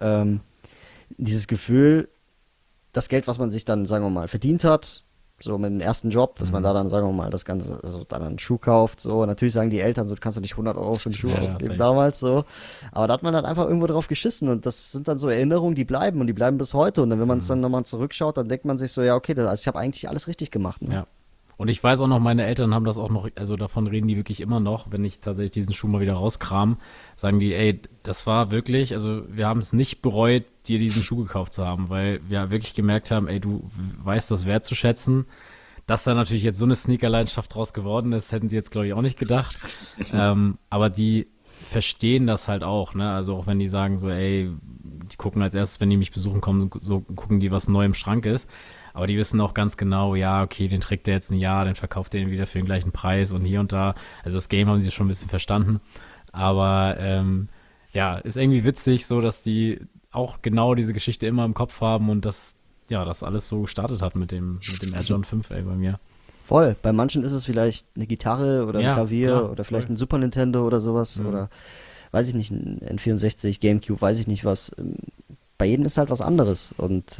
Speaker 1: dieses Gefühl, das Geld, was man sich dann, sagen wir mal, verdient hat, so mit dem ersten Job, dass man da dann, sagen wir mal, das Ganze, also dann einen Schuh kauft, so. Natürlich sagen die Eltern, so, du kannst du nicht 100 € für einen Schuh ausgeben, damals, so. Aber da hat man dann einfach irgendwo drauf geschissen und das sind dann so Erinnerungen, die bleiben und die bleiben bis heute und dann, wenn man es dann nochmal zurückschaut, dann denkt man sich so, ja, okay, also ich habe eigentlich alles richtig gemacht. Ne?
Speaker 3: Ja. Und ich weiß auch noch, meine Eltern haben das auch noch, also davon reden die wirklich immer noch, wenn ich tatsächlich diesen Schuh mal wieder rauskram, sagen die, ey, das war wirklich, also wir haben es nicht bereut, dir diesen Schuh gekauft zu haben, weil wir wirklich gemerkt haben, ey, du weißt das wertzuschätzen. Dass da natürlich jetzt so eine Sneaker-Leidenschaft draus geworden ist, hätten sie jetzt, glaube ich, auch nicht gedacht. Aber die verstehen das halt auch, ne? Also auch wenn die sagen so, ey, die gucken als erstes, wenn die mich besuchen kommen, so gucken die, was neu im Schrank ist. Aber die wissen auch ganz genau, ja, okay, den trägt der jetzt ein Jahr, dann verkauft der ihn wieder für den gleichen Preis und hier und da. Also das Game haben sie schon ein bisschen verstanden. Aber ja, ist irgendwie witzig, so dass die auch genau diese Geschichte immer im Kopf haben und das alles so gestartet hat mit dem Air Jordan 5, ey, bei mir.
Speaker 1: Voll. Bei manchen ist es vielleicht eine Gitarre oder ein Klavier
Speaker 3: klar,
Speaker 1: oder vielleicht ein Super Nintendo oder sowas oder weiß ich nicht, ein N64, Gamecube, weiß ich nicht was. Bei jedem ist halt was anderes und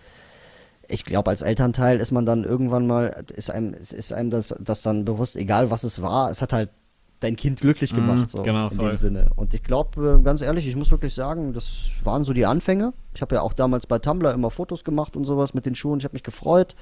Speaker 1: ich glaube, als Elternteil ist man dann irgendwann mal, ist einem das dann bewusst, egal was es war, es hat halt dein Kind glücklich gemacht, so
Speaker 3: genau,
Speaker 1: in
Speaker 3: voll.
Speaker 1: dem Sinne. Und ich glaube, ganz ehrlich, ich muss wirklich sagen, das waren so die Anfänge. Ich habe ja auch damals bei Tumblr immer Fotos gemacht und sowas mit den Schuhen. Ich habe mich gefreut.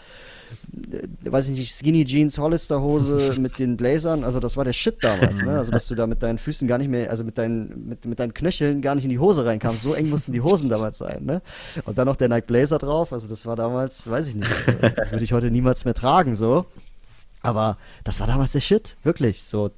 Speaker 1: Weiß ich nicht, Skinny Jeans, Hollister-Hose mit den Blazern. Also das war der Shit damals, ne? Also dass du da mit deinen Füßen gar nicht mehr, also mit deinen Knöcheln gar nicht in die Hose reinkamst. So eng mussten die Hosen damals sein, ne? Und dann noch der Nike Blazer drauf. Also das war damals, weiß ich nicht, das würde ich heute niemals mehr tragen, so. Aber das war damals der Shit, wirklich. So,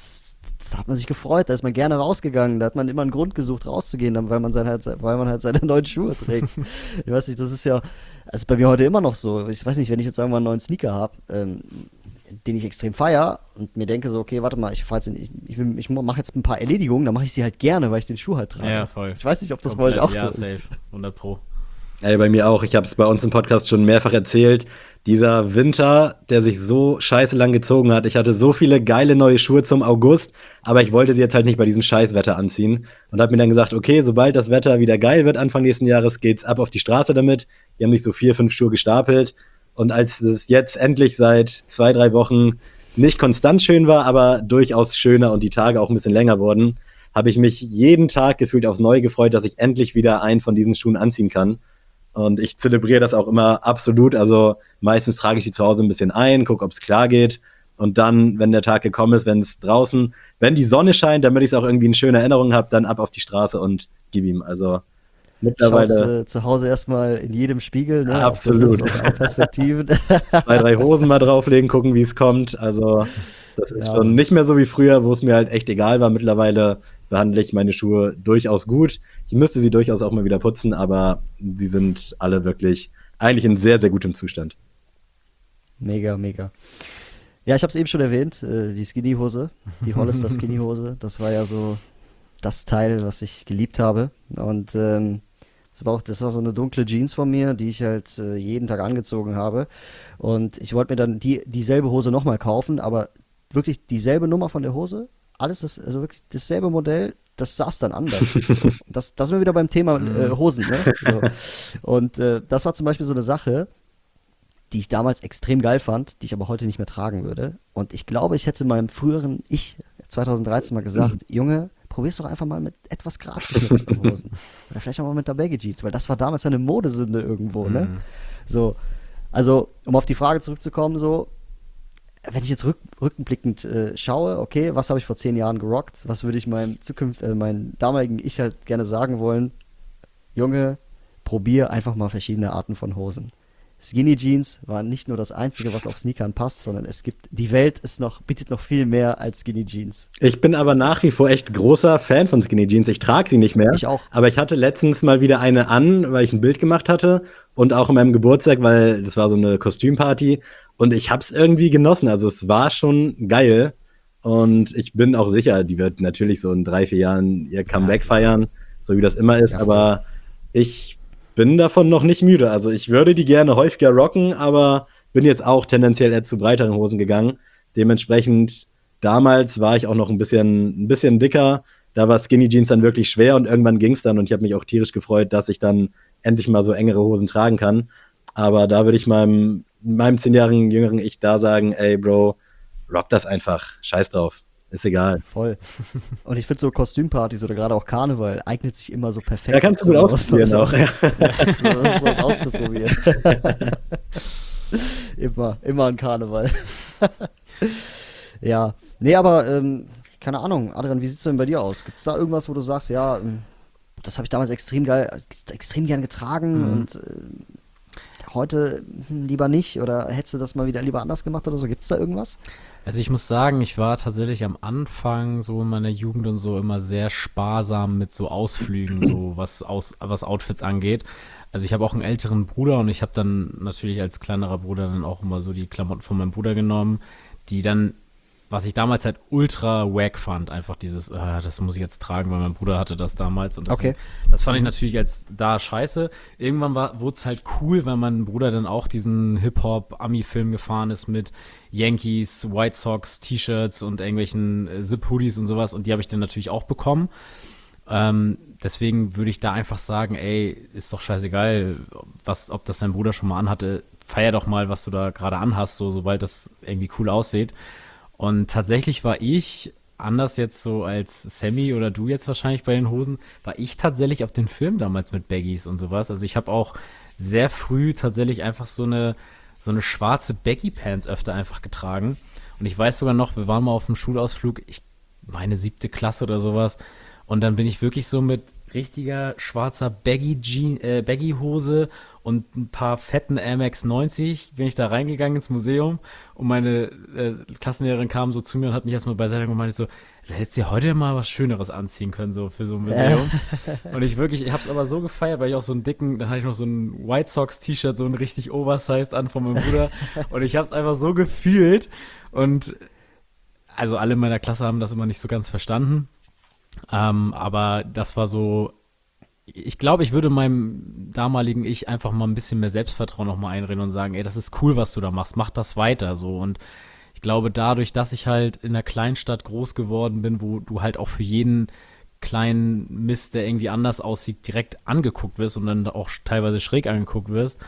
Speaker 1: da hat man sich gefreut, da ist man gerne rausgegangen, da hat man immer einen Grund gesucht, rauszugehen, weil man halt seine neuen Schuhe trägt. Ich weiß nicht, das ist ja, also bei mir heute immer noch so. Ich weiß nicht, wenn ich jetzt irgendwann einen neuen Sneaker habe, den ich extrem feiere und mir denke so, okay, warte mal, ich mache jetzt ein paar Erledigungen, dann mache ich sie halt gerne, weil ich den Schuh halt trage.
Speaker 3: Ja, voll.
Speaker 1: Ich weiß nicht, ob das bei euch auch so ist. Ja,
Speaker 3: safe, 100%.
Speaker 4: Ey, bei mir auch. Ich habe es bei uns im Podcast schon mehrfach erzählt. Dieser Winter, der sich so scheiße lang gezogen hat. Ich hatte so viele geile neue Schuhe zum August, aber ich wollte sie jetzt halt nicht bei diesem Scheißwetter anziehen. Und habe mir dann gesagt, okay, sobald das Wetter wieder geil wird, Anfang nächsten Jahres, geht's ab auf die Straße damit. Die haben sich so 4, 5 Schuhe gestapelt. Und als es jetzt endlich seit 2, 3 Wochen nicht konstant schön war, aber durchaus schöner und die Tage auch ein bisschen länger wurden, habe ich mich jeden Tag gefühlt aufs Neue gefreut, dass ich endlich wieder einen von diesen Schuhen anziehen kann. Und ich zelebriere das auch immer absolut. Also meistens trage ich die zu Hause ein bisschen ein, gucke, ob es klar geht. Und dann, wenn der Tag gekommen ist, wenn die Sonne scheint, damit ich es auch irgendwie in schöner Erinnerung habe, dann ab auf die Straße und gib ihm. Also mittlerweile.
Speaker 1: Zu Hause erstmal in jedem Spiegel, ne?
Speaker 4: Absolut.
Speaker 1: Aus allen Perspektiven.
Speaker 4: 2, 3 Hosen mal drauflegen, gucken, wie es kommt. Also das ist schon nicht mehr so wie früher, wo es mir halt echt egal war. Mittlerweile behandle ich meine Schuhe durchaus gut. Ich müsste sie durchaus auch mal wieder putzen, aber die sind alle wirklich eigentlich in sehr, sehr gutem Zustand.
Speaker 1: Mega, mega. Ja, ich habe es eben schon erwähnt, die Skinny-Hose, die Hollister Skinny-Hose, das war ja so das Teil, was ich geliebt habe. Und das war so eine dunkle Jeans von mir, die ich halt jeden Tag angezogen habe. Und ich wollte mir dann dieselbe Hose nochmal kaufen, aber wirklich dieselbe Nummer von der Hose. Also wirklich dasselbe Modell, das saß dann anders. Das sind wir wieder beim Thema Hosen, ne? So. Und das war zum Beispiel so eine Sache, die ich damals extrem geil fand, die ich aber heute nicht mehr tragen würde. Und ich glaube, ich hätte meinem früheren Ich 2013 mal gesagt, Junge, probier's doch einfach mal mit etwas gerade geschnittenen Hosen. Oder vielleicht auch mal mit der Baggy Jeans, weil das war damals eine Modesünde irgendwo, ne? So, also, um auf die Frage zurückzukommen, so, wenn ich jetzt rückblickend schaue, okay, was habe ich vor 10 Jahren gerockt? Was würde ich meinem damaligen Ich halt gerne sagen wollen? Junge, probier einfach mal verschiedene Arten von Hosen. Skinny Jeans waren nicht nur das Einzige, was auf Sneakern passt, sondern die Welt bietet noch viel mehr als Skinny Jeans.
Speaker 4: Ich bin aber nach wie vor echt großer Fan von Skinny Jeans. Ich trage sie nicht mehr.
Speaker 1: Ich auch.
Speaker 4: Aber ich hatte letztens mal wieder eine an, weil ich ein Bild gemacht hatte und auch in meinem Geburtstag, weil das war so eine Kostümparty und ich hab's irgendwie genossen. Also es war schon geil und ich bin auch sicher, die wird natürlich so in 3-4 Jahren ihr Comeback feiern, so wie das immer ist, aber ich bin davon noch nicht müde. Also ich würde die gerne häufiger rocken, aber bin jetzt auch tendenziell eher zu breiteren Hosen gegangen. Dementsprechend, damals war ich auch noch ein bisschen dicker. Da war Skinny Jeans dann wirklich schwer und irgendwann ging's dann und ich habe mich auch tierisch gefreut, dass ich dann endlich mal so engere Hosen tragen kann. Aber da würde ich meinem 10-jährigen jüngeren Ich da sagen, ey Bro, rock das einfach, scheiß drauf. Ist egal.
Speaker 1: Voll. Und ich finde so Kostümpartys oder gerade auch Karneval eignet sich immer so perfekt.
Speaker 4: Da kannst du gut ausprobieren auch.
Speaker 1: Was auszuprobieren. immer ein Karneval. Ja. Nee, aber keine Ahnung. Adrian, wie sieht es denn bei dir aus? Gibt es da irgendwas, wo du sagst, ja, das habe ich damals extrem gern getragen und heute lieber nicht? Oder hättest du das mal wieder lieber anders gemacht oder so? Gibt es da irgendwas?
Speaker 3: Also ich muss sagen, ich war tatsächlich am Anfang so in meiner Jugend und so immer sehr sparsam mit so Ausflügen, so was Outfits angeht. Also ich habe auch einen älteren Bruder und ich habe dann natürlich als kleinerer Bruder dann auch immer so die Klamotten von meinem Bruder genommen, die dann, was ich damals halt ultra wack fand, einfach dieses, das muss ich jetzt tragen, weil mein Bruder hatte das damals. Und das fand ich natürlich als da scheiße. Irgendwann wurde es halt cool, weil mein Bruder dann auch diesen Hip-Hop-Ami-Film gefahren ist mit Yankees, White Sox, T-Shirts und irgendwelchen Zip-Hoodies und sowas. Und die habe ich dann natürlich auch bekommen. Deswegen würde ich da einfach sagen, ey, ist doch scheißegal, ob das dein Bruder schon mal anhatte. Feier doch mal, was du da gerade anhast, sobald das irgendwie cool aussieht. Und tatsächlich war ich, anders jetzt so als Sammy oder du jetzt wahrscheinlich bei den Hosen, war ich tatsächlich auf den Film damals mit Baggies und sowas. Also ich habe auch sehr früh tatsächlich einfach so eine schwarze Baggy-Pants öfter einfach getragen. Und ich weiß sogar noch, wir waren mal auf einem Schulausflug, ich meine 7. Klasse oder sowas. Und dann bin ich wirklich so mit richtiger schwarzer Baggy-Hose und ein paar fetten Air Max 90 bin ich da reingegangen ins Museum und meine Klassenlehrerin kam so zu mir und hat mich erstmal beiseite genommen und meinte so, du hättest dir heute mal was Schöneres anziehen können, so für so ein Museum. Und ich hab's aber so gefeiert, weil ich auch so einen dann hatte ich noch so ein White Sox T-Shirt, so ein richtig oversized an von meinem Bruder und ich hab's einfach so gefühlt und also alle in meiner Klasse haben das immer nicht so ganz verstanden. Aber das war so, ich glaube, ich würde meinem damaligen Ich einfach mal ein bisschen mehr Selbstvertrauen noch mal einreden und sagen, ey, das ist cool, was du da machst, mach das weiter so. Und ich glaube, dadurch, dass ich halt in einer Kleinstadt groß geworden bin, wo du halt auch für jeden kleinen Mist, der irgendwie anders aussieht, direkt angeguckt wirst und dann auch teilweise schräg angeguckt wirst,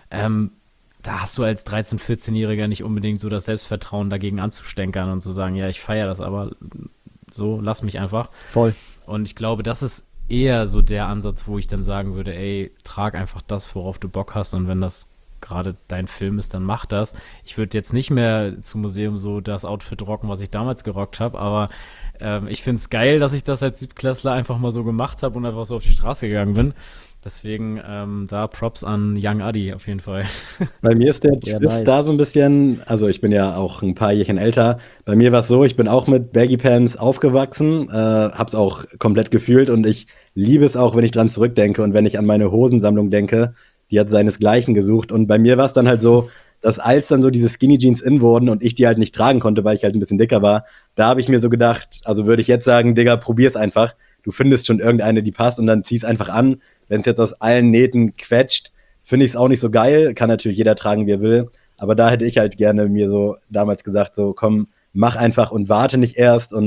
Speaker 3: da hast du als 13-, 14-Jähriger nicht unbedingt so das Selbstvertrauen, dagegen anzustänkern und zu sagen, ja, ich feiere das, aber so, lass mich einfach.
Speaker 1: Voll.
Speaker 3: Und ich glaube, das ist eher so der Ansatz, wo ich dann sagen würde, ey, trag einfach das, worauf du Bock hast und wenn das gerade dein Film ist, dann mach das. Ich würde jetzt nicht mehr zum Museum so das Outfit rocken, was ich damals gerockt habe, aber ich finde es geil, dass ich das als Siebtklässler einfach mal so gemacht habe und einfach so auf die Straße gegangen bin. Deswegen da Props an Young Adi auf jeden Fall.
Speaker 4: Bei mir ist der Twist da so ein bisschen, also ich bin ja auch ein paar Jährchen älter. Bei mir war es so, ich bin auch mit Baggy Pants aufgewachsen, hab's auch komplett gefühlt und ich liebe es auch, wenn ich dran zurückdenke und wenn ich an meine Hosensammlung denke, die hat seinesgleichen gesucht und bei mir war es dann halt so, dass als dann so diese Skinny Jeans in wurden und ich die halt nicht tragen konnte, weil ich halt ein bisschen dicker war, da habe ich mir so gedacht, also würde ich jetzt sagen, Digga, probier's einfach. Du findest schon irgendeine, die passt und dann zieh's einfach an. Wenn es jetzt aus allen Nähten quetscht, finde ich es auch nicht so geil. Kann natürlich jeder tragen, wie er will. Aber da hätte ich halt gerne mir so damals gesagt, so komm, mach einfach und warte nicht erst und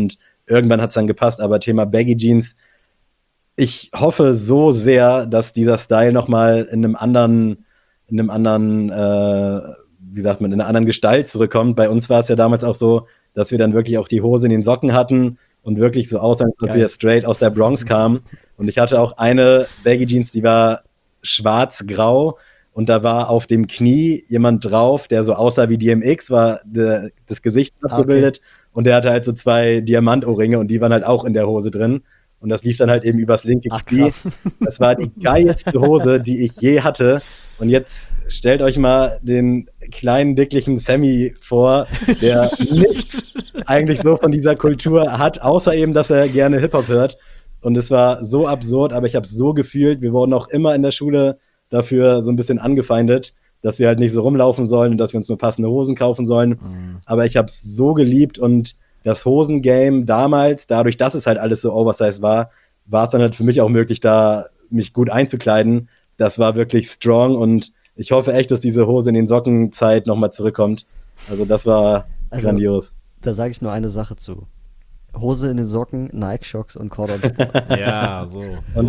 Speaker 4: irgendwann hat es dann gepasst, aber Thema Baggy Jeans, ich hoffe so sehr, dass dieser Style nochmal in einem anderen, in einer anderen Gestalt zurückkommt. Bei uns war es ja damals auch so, dass wir dann wirklich auch die Hose in den Socken hatten und wirklich so aussahen, als ob wir straight aus der Bronx kamen. Und ich hatte auch eine Baggy Jeans, die war schwarz-grau und da war auf dem Knie jemand drauf, der so aussah wie DMX, war das Gesicht abgebildet und der hatte halt so 2 Diamantohrringe und die waren halt auch in der Hose drin. Und das lief dann halt eben übers linke Knie. Das war die geilste Hose, die ich je hatte. Und jetzt stellt euch mal den kleinen, dicklichen Sammy vor, der nichts eigentlich so von dieser Kultur hat, außer eben, dass er gerne Hip-Hop hört. Und es war so absurd, aber ich habe es so gefühlt. Wir wurden auch immer in der Schule dafür so ein bisschen angefeindet, dass wir halt nicht so rumlaufen sollen und dass wir uns nur passende Hosen kaufen sollen. Mhm. Aber ich habe es so geliebt und das Hosengame damals, dadurch, dass es halt alles so oversized war, war es dann halt für mich auch möglich, da mich gut einzukleiden. Das war wirklich strong und ich hoffe echt, dass diese Hose in den Sockenzeit nochmal zurückkommt. Also das war grandios.
Speaker 1: Da sage ich nur eine Sache zu. Hose in den Socken, Nike-Shocks und Cordon Sport.
Speaker 3: Ja, so.
Speaker 4: Und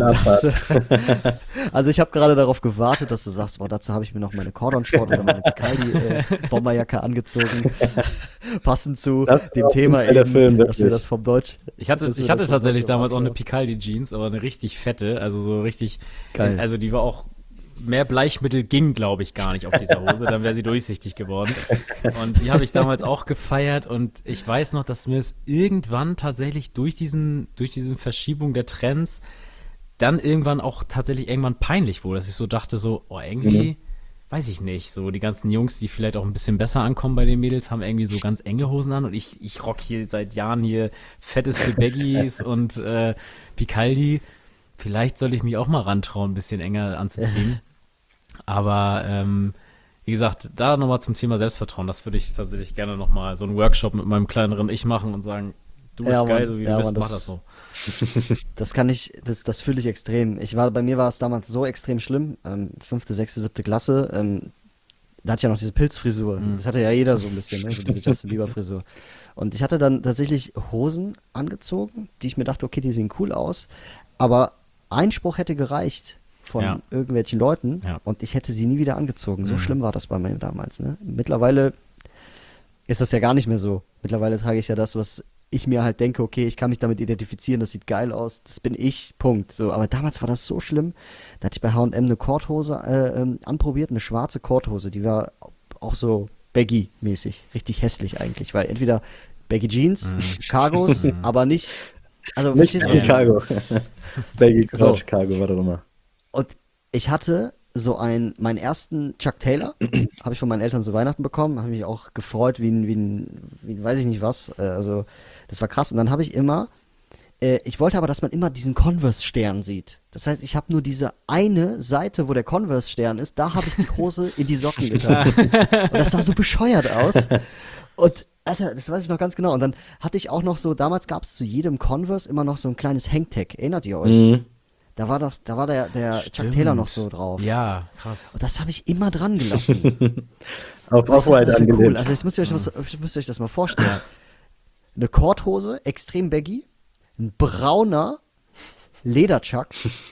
Speaker 1: also ich habe gerade darauf gewartet, dass du sagst, boah, dazu habe ich mir noch meine Cordon Sport oder meine Picaldi-Bomberjacke angezogen. Passend zu dem Thema eben,
Speaker 4: Film,
Speaker 1: dass wir das vom Deutsch...
Speaker 3: Ich hatte tatsächlich damals auch eine Picaldi-Jeans, aber eine richtig fette, also so richtig...
Speaker 1: Geil.
Speaker 3: Also die war auch... Mehr Bleichmittel ging, glaube ich, gar nicht auf dieser Hose, dann wäre sie durchsichtig geworden. Und die habe ich damals auch gefeiert und ich weiß noch, dass mir es irgendwann tatsächlich durch diese Verschiebung der Trends dann irgendwann peinlich wurde, dass ich so dachte, so, oh, irgendwie, weiß ich nicht, so die ganzen Jungs, die vielleicht auch ein bisschen besser ankommen bei den Mädels, haben irgendwie so ganz enge Hosen an und ich rock hier seit Jahren hier fetteste Baggies und Picaldi. Vielleicht soll ich mich auch mal rantrauen, ein bisschen enger anzuziehen. Aber wie gesagt, da nochmal zum Thema Selbstvertrauen, das würde ich tatsächlich gerne nochmal so einen Workshop mit meinem kleineren Ich machen und sagen, du bist geil, so wie du bist, mach das so.
Speaker 1: Das fühle ich extrem. Bei mir war es damals so extrem schlimm, 5., 6., 7. Klasse, da hatte ich ja noch diese Pilzfrisur. Das hatte ja jeder so ein bisschen, ne? So diese Justin Bieber-Frisur. Und ich hatte dann tatsächlich Hosen angezogen, die ich mir dachte, okay, die sehen cool aus, aber Einspruch hätte gereicht von irgendwelchen Leuten und ich hätte sie nie wieder angezogen. So schlimm war das bei mir damals. Ne? Mittlerweile ist das ja gar nicht mehr so. Mittlerweile trage ich ja das, was ich mir halt denke, okay, ich kann mich damit identifizieren, das sieht geil aus, das bin ich, Punkt. So, aber damals war das so schlimm. Da hatte ich bei H&M eine Korthose anprobiert, eine schwarze Korthose, die war auch so Baggy-mäßig, richtig hässlich eigentlich, weil entweder Baggy Jeans, Cargos, aber nicht... Also
Speaker 4: nicht Cargo. Baggy Couch Cargo, was auch immer.
Speaker 1: Und ich hatte meinen ersten Chuck Taylor, habe ich von meinen Eltern zu Weihnachten bekommen, habe mich auch gefreut, wie weiß ich nicht was, also das war krass. Und dann habe ich ich wollte aber, dass man immer diesen Converse-Stern sieht. Das heißt, ich habe nur diese eine Seite, wo der Converse-Stern ist, da habe ich die Hose in die Socken getan. Und das sah so bescheuert aus. Und Alter, das weiß ich noch ganz genau. Und dann hatte ich auch noch so, damals gab es zu jedem Converse immer noch so ein kleines Hangtag. Erinnert ihr euch? Mhm. Da war der Chuck Taylor noch so drauf.
Speaker 3: Ja, krass.
Speaker 1: Und das habe ich immer dran gelassen.
Speaker 4: Auf Off-White angelehnt.
Speaker 1: Cool. Also jetzt müsst ihr euch das mal vorstellen. Eine Korthose, extrem baggy, ein brauner Lederchuck,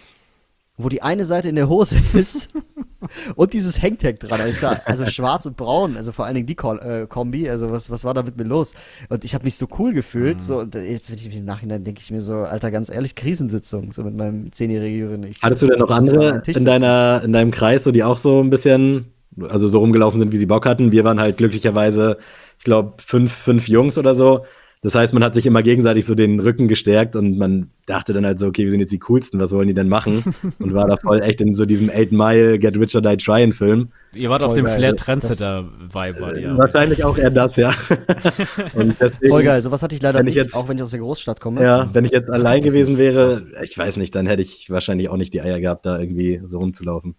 Speaker 1: wo die eine Seite in der Hose ist und dieses Hangtag dran. Also schwarz und braun, also vor allen Dingen die Kombi, also was war da mit mir los? Und ich habe mich so cool gefühlt, so, und jetzt wenn ich mich im Nachhinein denke ich mir so, Alter, ganz ehrlich, Krisensitzung, so mit meinem 10-jährigen Jüngeren.
Speaker 4: Hattest du denn noch andere in deinem Kreis, so die auch so ein bisschen, also so rumgelaufen sind, wie sie Bock hatten? Wir waren halt glücklicherweise, ich glaube, fünf Jungs oder so. Das heißt, man hat sich immer gegenseitig so den Rücken gestärkt und man dachte dann halt so, okay, wir sind jetzt die Coolsten, was wollen die denn machen? Und war da voll echt in so diesem 8 Mile, Get Rich or Die Tryin' Film.
Speaker 3: Ihr wart voll auf dem Flair-Trendsetter-Vibe, war ihr.
Speaker 4: Wahrscheinlich auch eher das, ja. Und deswegen,
Speaker 1: voll geil, sowas hatte ich leider nicht, auch wenn ich aus der Großstadt komme.
Speaker 4: Ja, wenn ich jetzt allein gewesen wäre, ich weiß nicht, dann hätte ich wahrscheinlich auch nicht die Eier gehabt, da irgendwie so rumzulaufen.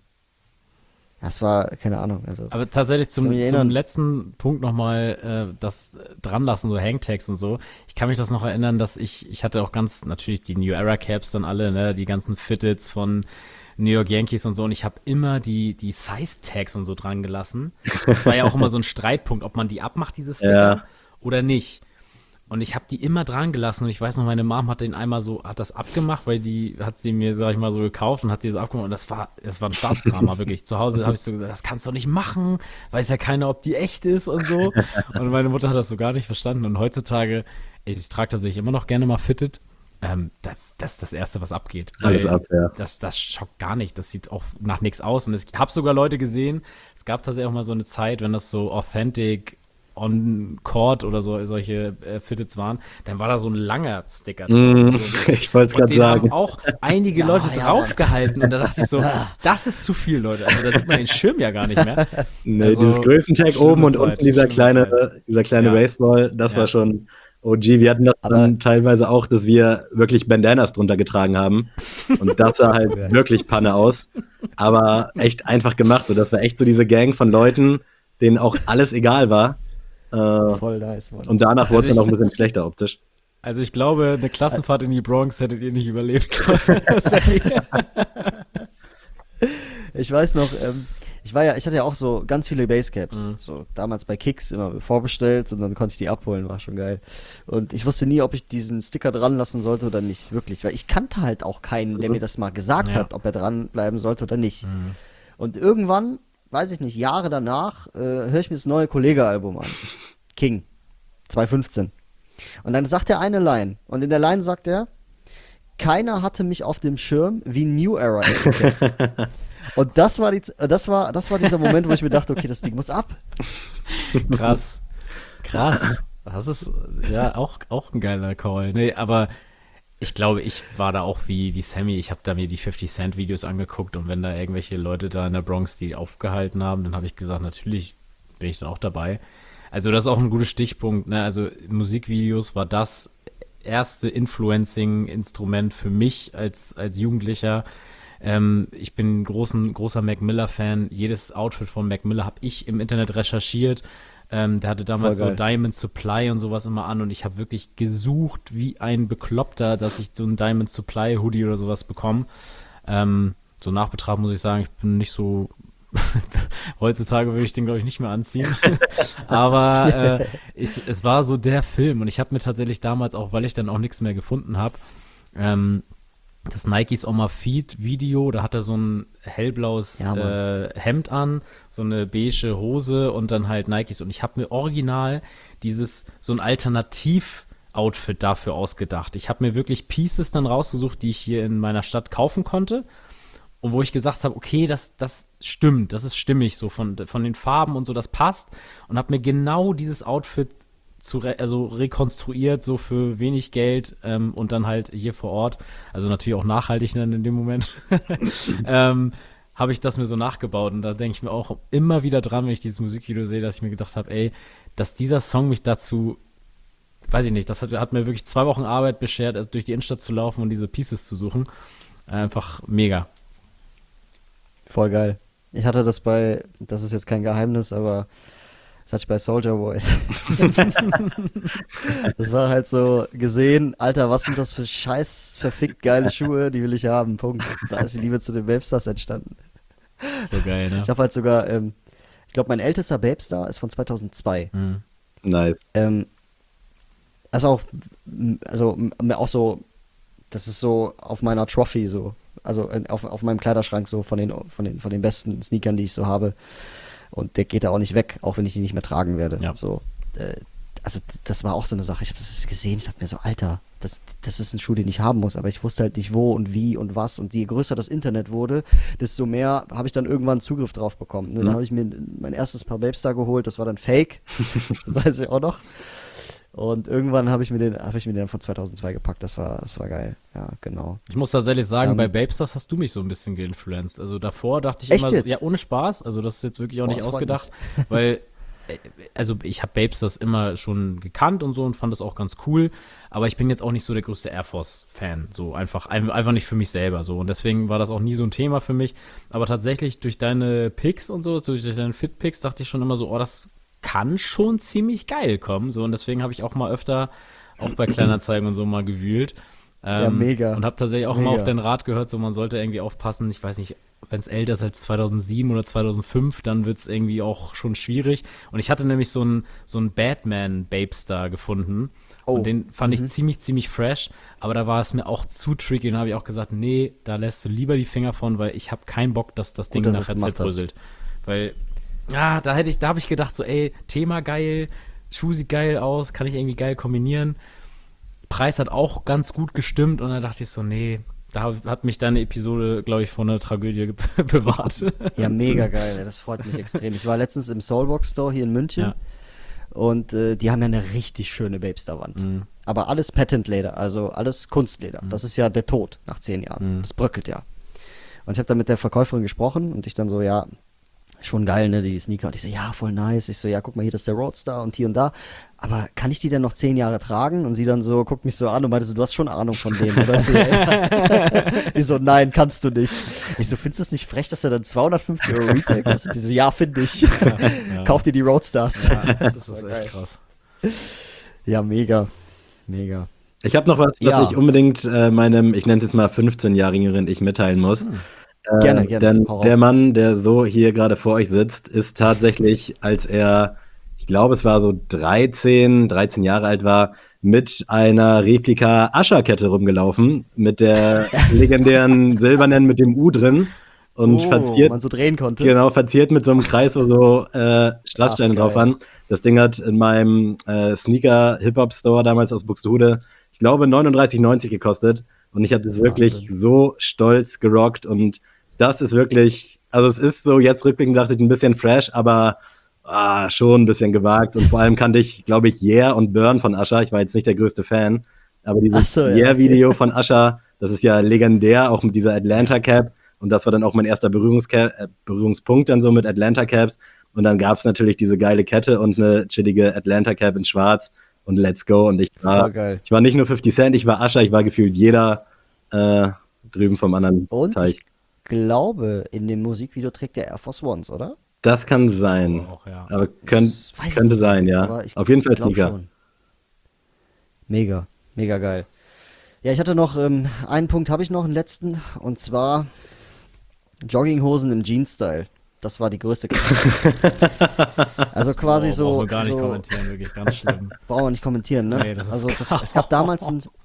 Speaker 1: Das war, keine Ahnung. Also,
Speaker 3: aber tatsächlich zum letzten Punkt nochmal, das Dranlassen, so Hangtags und so. Ich kann mich das noch erinnern, dass ich hatte auch natürlich die New Era Caps dann alle, ne, die ganzen Fitteds von New York Yankees und so. Und ich habe immer die Size-Tags und so dran gelassen. Das war ja auch immer so ein Streitpunkt, ob man die abmacht, diese Sticker, oder nicht. Und ich habe die immer dran gelassen und ich weiß noch, meine Mom hat hat das abgemacht, weil die hat sie mir, sag ich mal, so gekauft und hat die so abgemacht und das war ein Staatsdrama, wirklich. Zu Hause habe ich so gesagt, das kannst du nicht machen, weiß ja keiner, ob die echt ist und so. Und meine Mutter hat das so gar nicht verstanden und heutzutage, ich trage tatsächlich immer noch gerne mal Fitted, das ist das Erste, was abgeht.
Speaker 4: Alles ab, ja.
Speaker 3: Das schockt gar nicht, das sieht auch nach nichts aus und ich habe sogar Leute gesehen, es gab tatsächlich auch mal so eine Zeit, wenn das so authentic on Court oder so solche Fitteds waren, dann war da so ein langer Sticker drin.
Speaker 4: Ich wollte es gerade sagen.
Speaker 3: Haben auch einige Leute draufgehalten und da dachte ich so, das ist zu viel, Leute. Also da sieht man den Schirm ja gar nicht mehr.
Speaker 4: Nee,
Speaker 3: also,
Speaker 4: dieses Größentag oben und unten dieser kleine Baseball, das war schon OG. Wir hatten das dann teilweise auch, dass wir wirklich Bandanas drunter getragen haben und das sah halt wirklich Panne aus, aber echt einfach gemacht. So, das war echt so diese Gang von Leuten, denen auch alles egal war.
Speaker 1: Voll nice, Mann.
Speaker 4: Und danach wurde es dann auch ein bisschen schlechter optisch.
Speaker 3: Also ich glaube, eine Klassenfahrt in die Bronx hättet ihr nicht überlebt.
Speaker 1: Ich weiß noch, ich hatte ja auch so ganz viele Basecaps. So damals bei Kicks immer vorbestellt und dann konnte ich die abholen, war schon geil. Und ich wusste nie, ob ich diesen Sticker dran lassen sollte oder nicht, wirklich. Weil ich kannte halt auch keinen, der mir das mal gesagt hat, ob er dran bleiben sollte oder nicht. Und irgendwann, weiß ich nicht, Jahre danach, höre ich mir das neue Kollege-Album an. King, 2015. Und dann sagt er eine Line. Und in der Line sagt er, keiner hatte mich auf dem Schirm wie New Era Etikett. Und das war dieser Moment, wo ich mir dachte, okay, das Ding muss ab.
Speaker 3: Krass. Das ist ja auch ein geiler Call. Nee, aber ich glaube, ich war da auch wie Sammy. Ich habe da mir die 50 Cent Videos angeguckt und wenn da irgendwelche Leute da in der Bronx die aufgehalten haben, dann habe ich gesagt, natürlich bin ich dann auch dabei. Also das ist auch ein guter Stichpunkt. Ne? Also Musikvideos war das erste Influencing-Instrument für mich als Jugendlicher. Ich bin großer Mac Miller-Fan. Jedes Outfit von Mac Miller habe ich im Internet recherchiert. Der hatte damals so Diamond Supply und sowas immer an und ich habe wirklich gesucht wie ein Bekloppter, dass ich so einen Diamond Supply Hoodie oder sowas bekomme. So nach Betracht muss ich sagen, ich bin nicht so heutzutage würde ich den, glaube ich, nicht mehr anziehen. Aber es war so der Film und ich habe mir tatsächlich damals auch, weil ich dann auch nichts mehr gefunden habe, das Nikes On My Feet Video, da hat er so ein hellblaues Hemd an, so eine beige Hose und dann halt Nikes und ich habe mir original so ein Alternativ-Outfit dafür ausgedacht. Ich habe mir wirklich Pieces dann rausgesucht, die ich hier in meiner Stadt kaufen konnte und wo ich gesagt habe, okay, das stimmt, das ist stimmig so von den Farben und so, das passt und habe mir genau dieses Outfit rekonstruiert, so für wenig Geld und dann halt hier vor Ort, also natürlich auch nachhaltig in dem Moment, habe ich das mir so nachgebaut und da denke ich mir auch immer wieder dran, wenn ich dieses Musikvideo sehe, dass ich mir gedacht habe, ey, dass dieser Song mich dazu, weiß ich nicht, das hat mir wirklich 2 Wochen Arbeit beschert, also durch die Innenstadt zu laufen und diese Pieces zu suchen. Einfach mega.
Speaker 1: Voll geil. Ich hatte das ist jetzt kein Geheimnis, aber das hatte ich bei Soulja Boy. Das war halt so gesehen, Alter, was sind das für scheiß verfickt geile Schuhe, die will ich haben, Punkt. Da ist die Liebe zu den Babestars entstanden.
Speaker 3: So geil, ne?
Speaker 1: Ich habe halt sogar, ich glaube, mein ältester Babestar ist von 2002.
Speaker 4: Nice.
Speaker 1: Also auch so, das ist so auf meiner Trophy so, also auf meinem Kleiderschrank so von den besten Sneakern, die ich so habe. Und der geht da auch nicht weg, auch wenn ich ihn nicht mehr tragen werde.
Speaker 3: Ja.
Speaker 1: So, also das war auch so eine Sache. Ich habe das gesehen, ich dachte mir so, Alter, das ist ein Schuh, den ich haben muss, aber ich wusste halt nicht wo und wie und was. Und je größer das Internet wurde, desto mehr habe ich dann irgendwann Zugriff drauf bekommen. Dann habe ich mir mein erstes Paar Babestar geholt, das war dann Fake, das weiß ich auch noch. Und irgendwann habe ich mir den von 2002 gepackt. Das war geil. Ja, genau.
Speaker 3: Ich muss tatsächlich sagen, bei Babestars hast du mich so ein bisschen geinfluenced. Also davor dachte ich immer so, ja, ohne Spaß. Also das ist jetzt wirklich auch nicht ausgedacht. Weil, also ich habe Babestars immer schon gekannt und so und fand das auch ganz cool. Aber ich bin jetzt auch nicht so der größte Air Force-Fan. So einfach nicht für mich selber. So. Und deswegen war das auch nie so ein Thema für mich. Aber tatsächlich durch deine Picks und so, durch deine Fit-Picks, dachte ich schon immer so, oh, das kann schon ziemlich geil kommen. So, und deswegen habe ich auch mal öfter, auch bei Kleinanzeigen und so mal gewühlt.
Speaker 1: Ja, mega.
Speaker 3: Und habe tatsächlich auch mal auf den Rat gehört, so man sollte irgendwie aufpassen, ich weiß nicht, wenn es älter ist als 2007 oder 2005, dann wird es irgendwie auch schon schwierig. Und ich hatte nämlich so einen Batman-Babestar gefunden. Und den fand ich ziemlich fresh. Aber da war es mir auch zu tricky. Und da habe ich auch gesagt, nee, da lässt du lieber die Finger von, weil ich habe keinen Bock, dass das Ding nachher zerbröselt. Weil, da habe ich gedacht, so, ey, Thema geil, Schuh sieht geil aus, kann ich irgendwie geil kombinieren. Preis hat auch ganz gut gestimmt. Und dann dachte ich so, nee, da hat mich deine Episode, glaube ich, vor einer Tragödie bewahrt.
Speaker 1: Ja, mega geil, das freut mich extrem. Ich war letztens im Soulbox Store hier in München. Ja. Und die haben ja eine richtig schöne Babestar-Wand. Aber alles Patent-Leder, also alles Kunstleder. Das ist ja der Tod nach 10 Jahren. Das bröckelt ja. Und ich habe dann mit der Verkäuferin gesprochen und ich dann so, ja, schon geil, ne, die Sneaker. Und ich so, ja, voll nice. Ich so, ja, guck mal, hier, das ist der Roadster und hier und da. Aber kann ich die denn noch 10 Jahre tragen? Und sie dann so, guckt mich so an und meinte so, du hast schon Ahnung von denen, oder? So, ja. Die so, nein, kannst du nicht. Ich so, findest du es nicht frech, dass er dann 250 € Retail kostet? Die so, ja, finde ich. Ja. Kauf dir die Roadstars.
Speaker 3: Ja, das ist echt krass.
Speaker 1: Ja, mega. Mega.
Speaker 4: Ich habe noch was ich unbedingt meinem, ich nenne es jetzt mal 15-jährigen Ich mitteilen muss.
Speaker 1: Gerne.
Speaker 4: Denn der Mann, der so hier gerade vor euch sitzt, ist tatsächlich, als er, ich glaube, es war so 13 Jahre alt war, mit einer Replika Ascher-Kette rumgelaufen, mit der legendären silbernen mit dem U drin und verziert,
Speaker 1: man so drehen konnte.
Speaker 4: Genau, verziert mit so einem Kreis, wo so Strasssteine drauf waren. Das Ding hat in meinem Sneaker-Hip-Hop-Store damals aus Buxtehude, ich glaube, 39,90 gekostet. Und ich habe das wirklich so stolz gerockt. Und das ist wirklich, also es ist so, jetzt rückblickend dachte ich, ein bisschen fresh, aber schon ein bisschen gewagt. Und vor allem kannte ich, glaube ich, Yeah und Burn von Usher. Ich war jetzt nicht der größte Fan. Aber dieses Yeah-Video von Usher, das ist ja legendär, auch mit dieser Atlanta-Cap. Und das war dann auch mein erster Berührungspunkt dann so mit Atlanta-Caps. Und dann gab es natürlich diese geile Kette und eine chillige Atlanta-Cap in schwarz. Und let's go. Und ich war nicht nur 50 Cent, ich war Usher, ich war gefühlt jeder drüben vom anderen Teich.
Speaker 1: Ich glaube, in dem Musikvideo trägt der Air Force Ones, oder?
Speaker 4: Das kann sein.
Speaker 3: Auch, ja.
Speaker 4: Aber könnte sein, ja. Auf jeden Fall Sneaker.
Speaker 1: Mega, mega geil. Ja, ich hatte noch, einen Punkt habe ich noch, einen letzten. Und zwar Jogginghosen im Jeans-Style. Das war die größte Katastrophe. Also quasi so.
Speaker 3: Brauchen wir gar nicht kommentieren, wirklich ganz schlimm.
Speaker 1: Brauchen wir nicht kommentieren, ne?
Speaker 3: Nee,
Speaker 1: es gab damals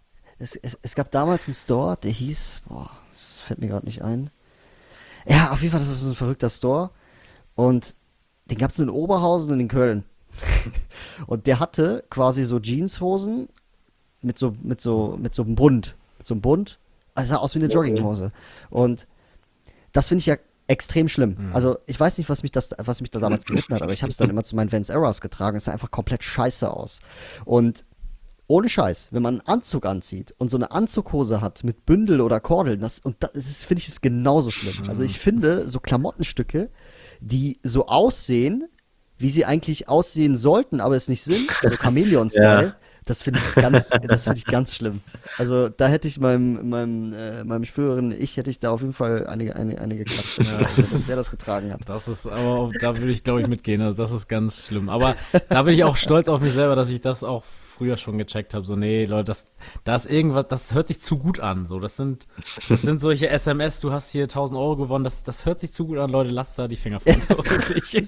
Speaker 1: einen Store, der hieß, das fällt mir gerade nicht ein. Ja, auf jeden Fall, das ist ein verrückter Store. Und den gab es in Oberhausen und in Köln. Und der hatte quasi so Jeanshosen mit so einem Bund. Mit so einem Bund. Also sah aus wie eine Jogginghose. Und das finde ich ja extrem schlimm. Also ich weiß nicht, was mich da damals geritten hat, aber ich habe es dann immer zu meinen Vans Eras getragen. Es sah einfach komplett scheiße aus. Und ohne Scheiß, wenn man einen Anzug anzieht und so eine Anzughose hat mit Bündel oder Kordeln, das finde ich ist genauso schlimm. Also ich finde so Klamottenstücke, die so aussehen, wie sie eigentlich aussehen sollten, aber es nicht sind, so Chamäleon-Style, das finde ich ganz schlimm. Also da hätte ich meinem früheren hätte ich da auf jeden Fall eine geklatscht, der das getragen hat.
Speaker 3: Das ist, aber da würde ich, glaube ich, mitgehen. Also das ist ganz schlimm. Aber da bin ich auch stolz auf mich selber, dass ich das auch früher schon gecheckt habe. So, nee, Leute, da ist irgendwas, das hört sich zu gut an. So, das sind solche SMS, du hast hier 1.000 € gewonnen, das hört sich zu gut an, Leute, lasst da die Finger von. So, wirklich.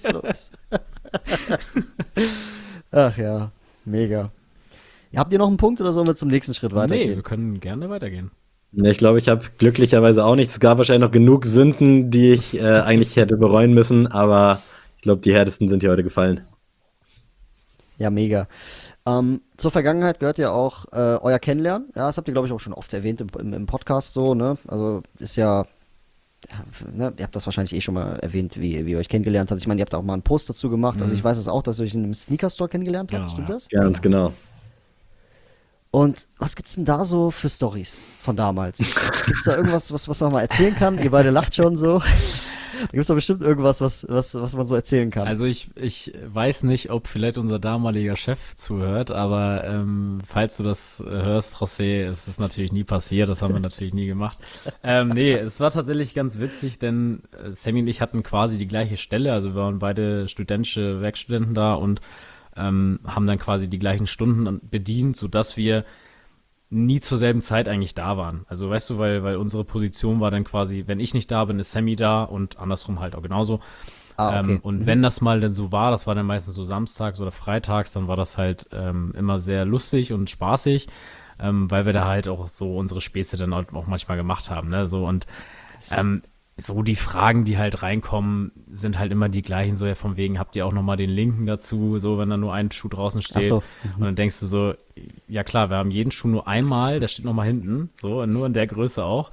Speaker 1: Ach ja, mega. Habt ihr noch einen Punkt oder sollen wir zum nächsten Schritt weitergehen?
Speaker 3: Nee, wir können gerne weitergehen.
Speaker 4: Nee, ich glaube, ich habe glücklicherweise auch nichts. Es gab wahrscheinlich noch genug Sünden, die ich eigentlich hätte bereuen müssen, aber ich glaube, die härtesten sind hier heute gefallen.
Speaker 1: Ja, mega. Zur Vergangenheit gehört ja auch euer Kennenlernen. Ja, das habt ihr, glaube ich, auch schon oft erwähnt im Podcast so, ne? Also ist ja, ne, ihr habt das wahrscheinlich schon mal erwähnt, wie ihr euch kennengelernt habt. Ich meine, ihr habt auch mal einen Post dazu gemacht. Also ich weiß es auch, dass ihr euch in einem Sneaker-Store kennengelernt habt. Stimmt das?
Speaker 4: Ja, ganz genau.
Speaker 1: Und was gibt's denn da so für Storys von damals? Gibt's da irgendwas, was man mal erzählen kann? Ihr beide lacht schon so. Da gibt's doch bestimmt irgendwas, was man so erzählen kann.
Speaker 3: Also ich weiß nicht, ob vielleicht unser damaliger Chef zuhört, aber falls du das hörst, José, es ist natürlich nie passiert, das haben wir natürlich nie gemacht. Nee, es war tatsächlich ganz witzig, denn Sammy und ich hatten quasi die gleiche Stelle, also wir waren beide studentische Werkstudenten da und haben dann quasi die gleichen Stunden bedient, sodass wir nie zur selben Zeit eigentlich da waren. Also weißt du, weil unsere Position war dann quasi, wenn ich nicht da bin, ist Sammy da und andersrum halt auch genauso.
Speaker 1: Okay.
Speaker 3: Und wenn das mal dann so war, das war dann meistens so samstags oder freitags, dann war das halt immer sehr lustig und spaßig, weil wir da halt auch so unsere Späße dann auch manchmal gemacht haben, ne, so und so die Fragen, die halt reinkommen, sind halt immer die gleichen, so ja von wegen, habt ihr auch nochmal den Linken dazu, so wenn da nur ein Schuh draußen steht.
Speaker 1: Ach so.
Speaker 3: Und dann denkst du so, ja klar, wir haben jeden Schuh nur einmal, der steht nochmal hinten, so, nur in der Größe auch.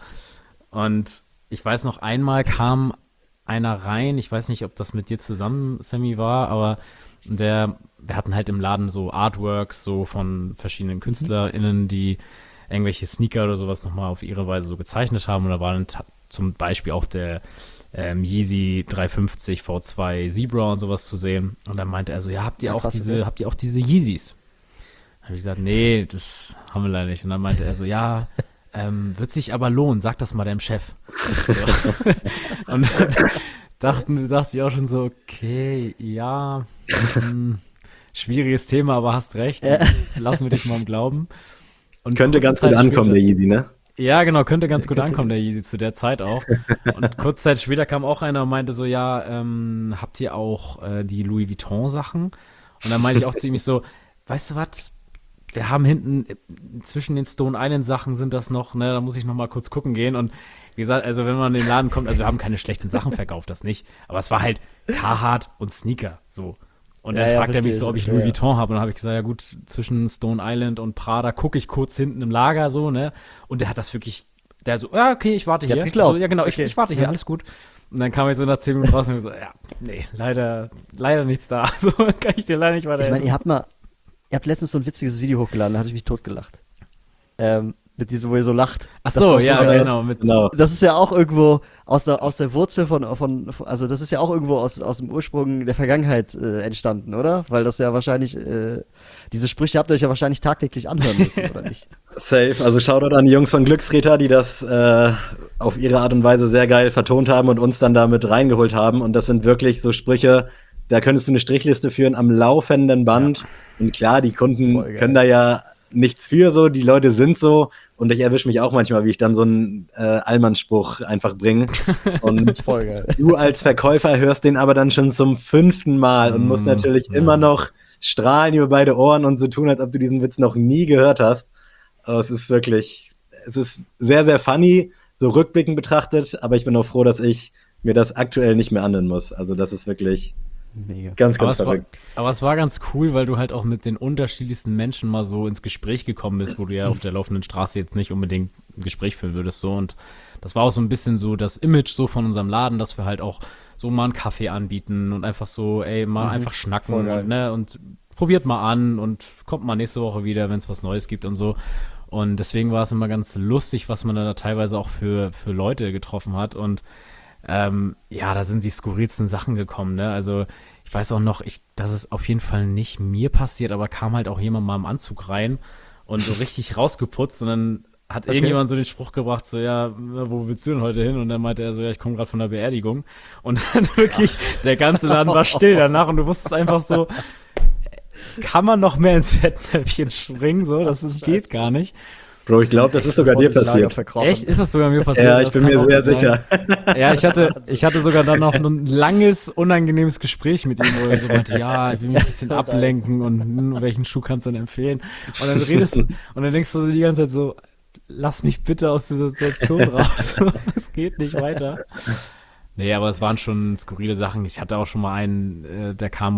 Speaker 3: Und ich weiß noch, einmal kam einer rein, ich weiß nicht, ob das mit dir zusammen, Sammy, war, aber wir hatten halt im Laden so Artworks, so von verschiedenen KünstlerInnen, die irgendwelche Sneaker oder sowas nochmal auf ihre Weise so gezeichnet haben. Und da war dann zum Beispiel auch der Yeezy 350 V2 Zebra und sowas zu sehen. Und dann meinte er so, ja, habt ihr auch diese Yeezys? Dann habe ich gesagt, nee, das haben wir leider nicht. Und dann meinte er so, ja, wird sich aber lohnen, sag das mal deinem Chef. So. Und dann dachte ich auch schon so, okay, ja, schwieriges Thema, aber hast recht. Lassen wir dich mal im Glauben. Und
Speaker 4: könnte ganz gut ankommen, der Yeezy, ne?
Speaker 3: Ja, genau, könnte ganz gut ankommen, der Yeezy, zu der Zeit auch. Und kurze Zeit später kam auch einer und meinte so, ja, habt ihr auch die Louis Vuitton-Sachen? Und dann meinte ich auch zu ihm so, weißt du was, wir haben hinten zwischen den Stone Island-Sachen sind das noch, ne, da muss ich noch mal kurz gucken gehen. Und wie gesagt, also wenn man in den Laden kommt, also wir haben keine schlechten Sachen verkauft, das nicht. Aber es war halt Carhartt und Sneaker, so. Und dann fragt er mich so, ob ich Louis Vuitton habe. Und dann habe ich gesagt, ja gut, zwischen Stone Island und Prada gucke ich kurz hinten im Lager so, ne? Und der hat das wirklich, der so, ja, okay, ich warte hier.
Speaker 1: Geglaubt.
Speaker 3: So, ja, genau,
Speaker 1: okay.
Speaker 3: ich warte hier, alles gut. Und dann kam ich so nach 10 Minuten raus und so, ja, nee, leider nichts da. So kann ich dir leider nicht weiterhelfen.
Speaker 1: Ich meine, ihr habt letztens so ein witziges Video hochgeladen, da hatte ich mich totgelacht. Mit diesem, wo ihr so lacht.
Speaker 3: Ach so, ja,
Speaker 1: genau. Das ist ja auch irgendwo aus der Wurzel von also das ist ja auch irgendwo aus dem Ursprung der Vergangenheit entstanden, oder? Weil das ja wahrscheinlich, diese Sprüche habt ihr euch ja wahrscheinlich tagtäglich anhören müssen, oder nicht?
Speaker 4: Safe, also Shoutout an die Jungs von Glückstreter, die das auf ihre Art und Weise sehr geil vertont haben und uns dann damit reingeholt haben. Und das sind wirklich so Sprüche, da könntest du eine Strichliste führen am laufenden Band. Ja. Und klar, die Kunden können da ja nichts für so, die Leute sind so und ich erwische mich auch manchmal, wie ich dann so einen Allmannsspruch einfach bringe und du als Verkäufer hörst den aber dann schon zum 5. Mal und musst natürlich immer noch strahlen über beide Ohren und so tun, als ob du diesen Witz noch nie gehört hast. Aber es ist sehr, sehr funny, so rückblickend betrachtet, aber ich bin auch froh, dass ich mir das aktuell nicht mehr anhören muss. Also das ist wirklich mega. Ganz verrückt.
Speaker 3: Aber es war ganz cool, weil du halt auch mit den unterschiedlichsten Menschen mal so ins Gespräch gekommen bist, wo du ja auf der laufenden Straße jetzt nicht unbedingt ein Gespräch führen würdest. So. Und das war auch so ein bisschen so das Image so von unserem Laden, dass wir halt auch so mal einen Kaffee anbieten und einfach so, einfach schnacken und probiert mal an und kommt mal nächste Woche wieder, wenn es was Neues gibt und so. Und deswegen war es immer ganz lustig, was man da teilweise auch für Leute getroffen hat. Und da sind die skurrilsten Sachen gekommen, ne? Also ich weiß auch noch, das ist auf jeden Fall nicht mir passiert, aber kam halt auch jemand mal im Anzug rein und so richtig rausgeputzt und dann hat irgendjemand so den Spruch gebracht, so, ja, wo willst du denn heute hin? Und dann meinte er so, ja, ich komme gerade von der Beerdigung. Und dann wirklich, der ganze Laden war still danach und du wusstest einfach so, kann man noch mehr ins Fettnäpfchen springen, so, geht gar nicht.
Speaker 4: Bro, ich glaube, das ist sogar dir passiert.
Speaker 3: Echt? Ist das sogar mir passiert?
Speaker 4: Ja, ich bin mir sehr sicher.
Speaker 3: Ja, ich hatte sogar dann noch ein langes, unangenehmes Gespräch mit ihm, wo er so meinte, ja, ich will mich ein bisschen ablenken und welchen Schuh kannst du denn empfehlen? Und dann und dann denkst du so die ganze Zeit so, lass mich bitte aus dieser Situation raus. Es geht nicht weiter. Nee, aber es waren schon skurrile Sachen. Ich hatte auch schon mal einen,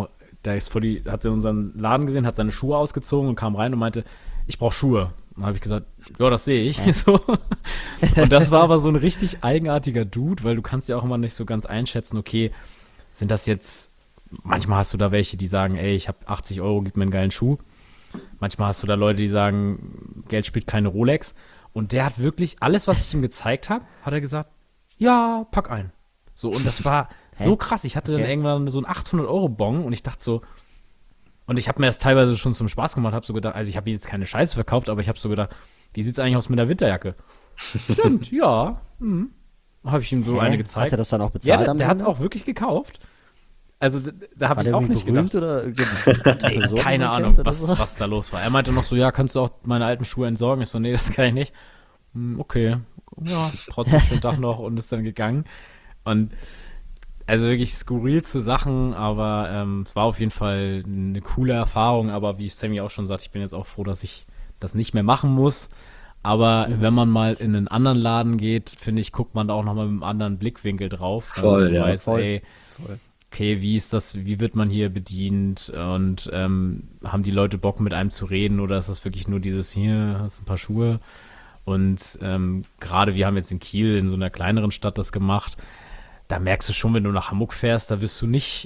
Speaker 3: hat unseren Laden gesehen, hat seine Schuhe ausgezogen und kam rein und meinte, ich brauche Schuhe. Dann habe ich gesagt, ja, das sehe ich. So. Und das war aber so ein richtig eigenartiger Dude, weil du kannst ja auch immer nicht so ganz einschätzen, okay, sind das jetzt, manchmal hast du da welche, die sagen, ey, ich habe 80 €, gib mir einen geilen Schuh. Manchmal hast du da Leute, die sagen, Geld spielt keine Rolex. Und der hat wirklich alles, was ich ihm gezeigt habe, hat er gesagt, ja, pack ein. So, und das war so krass. Ich hatte dann irgendwann so einen 800-€-Bon und ich dachte so, und ich habe mir das teilweise schon zum Spaß gemacht, habe so gedacht, also ich habe jetzt keine Scheiße verkauft, aber ich habe so gedacht, wie sieht's eigentlich aus mit der Winterjacke? Stimmt, ja. Habe ich ihm so eine gezeigt.
Speaker 1: Hat er das dann auch bezahlt?
Speaker 3: Ja, der hat es auch wirklich gekauft. also da habe ich auch nicht gedacht.
Speaker 1: Oder
Speaker 3: keine Ahnung, was da los war. Er meinte noch so, ja, kannst du auch meine alten Schuhe entsorgen? Ich so, nee, das kann ich nicht. Okay, ja, trotzdem schönen Tag noch und ist dann gegangen. Und also wirklich skurrilste Sachen, aber es war auf jeden Fall eine coole Erfahrung. Aber wie Sammy auch schon sagt, ich bin jetzt auch froh, dass ich das nicht mehr machen muss. Aber wenn man mal in einen anderen Laden geht, finde ich, guckt man da auch nochmal mit einem anderen Blickwinkel drauf.
Speaker 4: Voll, ja.
Speaker 3: Weiß, ey, okay, wie wird man hier bedient und haben die Leute Bock mit einem zu reden oder ist das wirklich nur dieses, hier hast du ein paar Schuhe? Und gerade wir haben jetzt in Kiel, in so einer kleineren Stadt das gemacht, da merkst du schon, wenn du nach Hamburg fährst, da wirst du nicht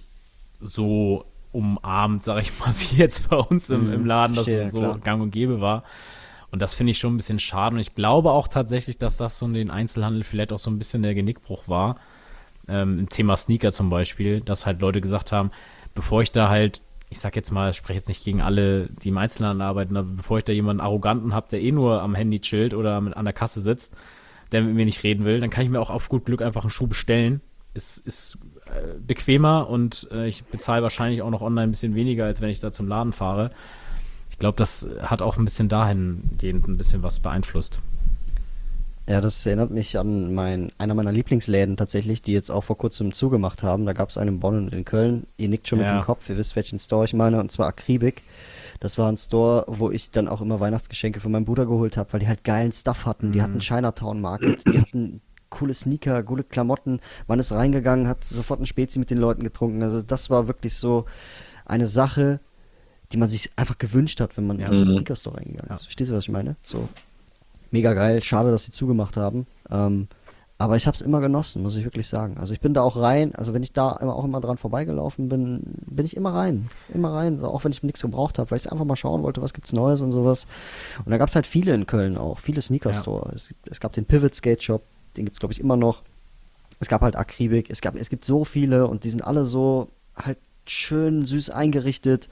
Speaker 3: so umarmt, sag ich mal, wie jetzt bei uns im Laden, das so gang und gäbe war. Und das finde ich schon ein bisschen schade. Und ich glaube auch tatsächlich, dass das so in den Einzelhandel vielleicht auch so ein bisschen der Genickbruch war. Im Thema Sneaker zum Beispiel, dass halt Leute gesagt haben, bevor ich da halt, ich sag jetzt mal, ich spreche jetzt nicht gegen alle, die im Einzelhandel arbeiten, aber bevor ich da jemanden Arroganten habe, der nur am Handy chillt oder an der Kasse sitzt, der mit mir nicht reden will, dann kann ich mir auch auf gut Glück einfach einen Schuh bestellen. Ist bequemer und ich bezahle wahrscheinlich auch noch online ein bisschen weniger, als wenn ich da zum Laden fahre. Ich glaube, das hat auch ein bisschen dahingehend ein bisschen was beeinflusst.
Speaker 1: Ja, das erinnert mich an einer meiner Lieblingsläden tatsächlich, die jetzt auch vor kurzem zugemacht haben. Da gab es einen in Bonn und in Köln. Ihr nickt schon mit dem Kopf, ihr wisst, welchen Store ich meine, und zwar Akribik. Das war ein Store, wo ich dann auch immer Weihnachtsgeschenke für meinen Bruder geholt habe, weil die halt geilen Stuff hatten. Die hatten Chinatown Market, die hatten coole Sneaker, coole Klamotten. Man ist reingegangen, hat sofort ein Spezi mit den Leuten getrunken. Also das war wirklich so eine Sache, die man sich einfach gewünscht hat, wenn man in so einen Sneaker-Store reingegangen ist. Verstehst du, was ich meine? So mega geil. Schade, dass sie zugemacht haben. Aber ich habe es immer genossen, muss ich wirklich sagen. Also ich bin da auch rein, also wenn ich da auch immer dran vorbeigelaufen bin, bin ich immer rein. Immer rein, auch wenn ich nichts gebraucht habe, weil ich einfach mal schauen wollte, was gibt's Neues und sowas. Und da gab es halt viele in Köln auch, viele Sneaker-Store. Es gab den Pivot Skate Shop, den gibt's glaube ich immer noch. Es gab halt Akribik, es gibt so viele und die sind alle so halt schön süß eingerichtet.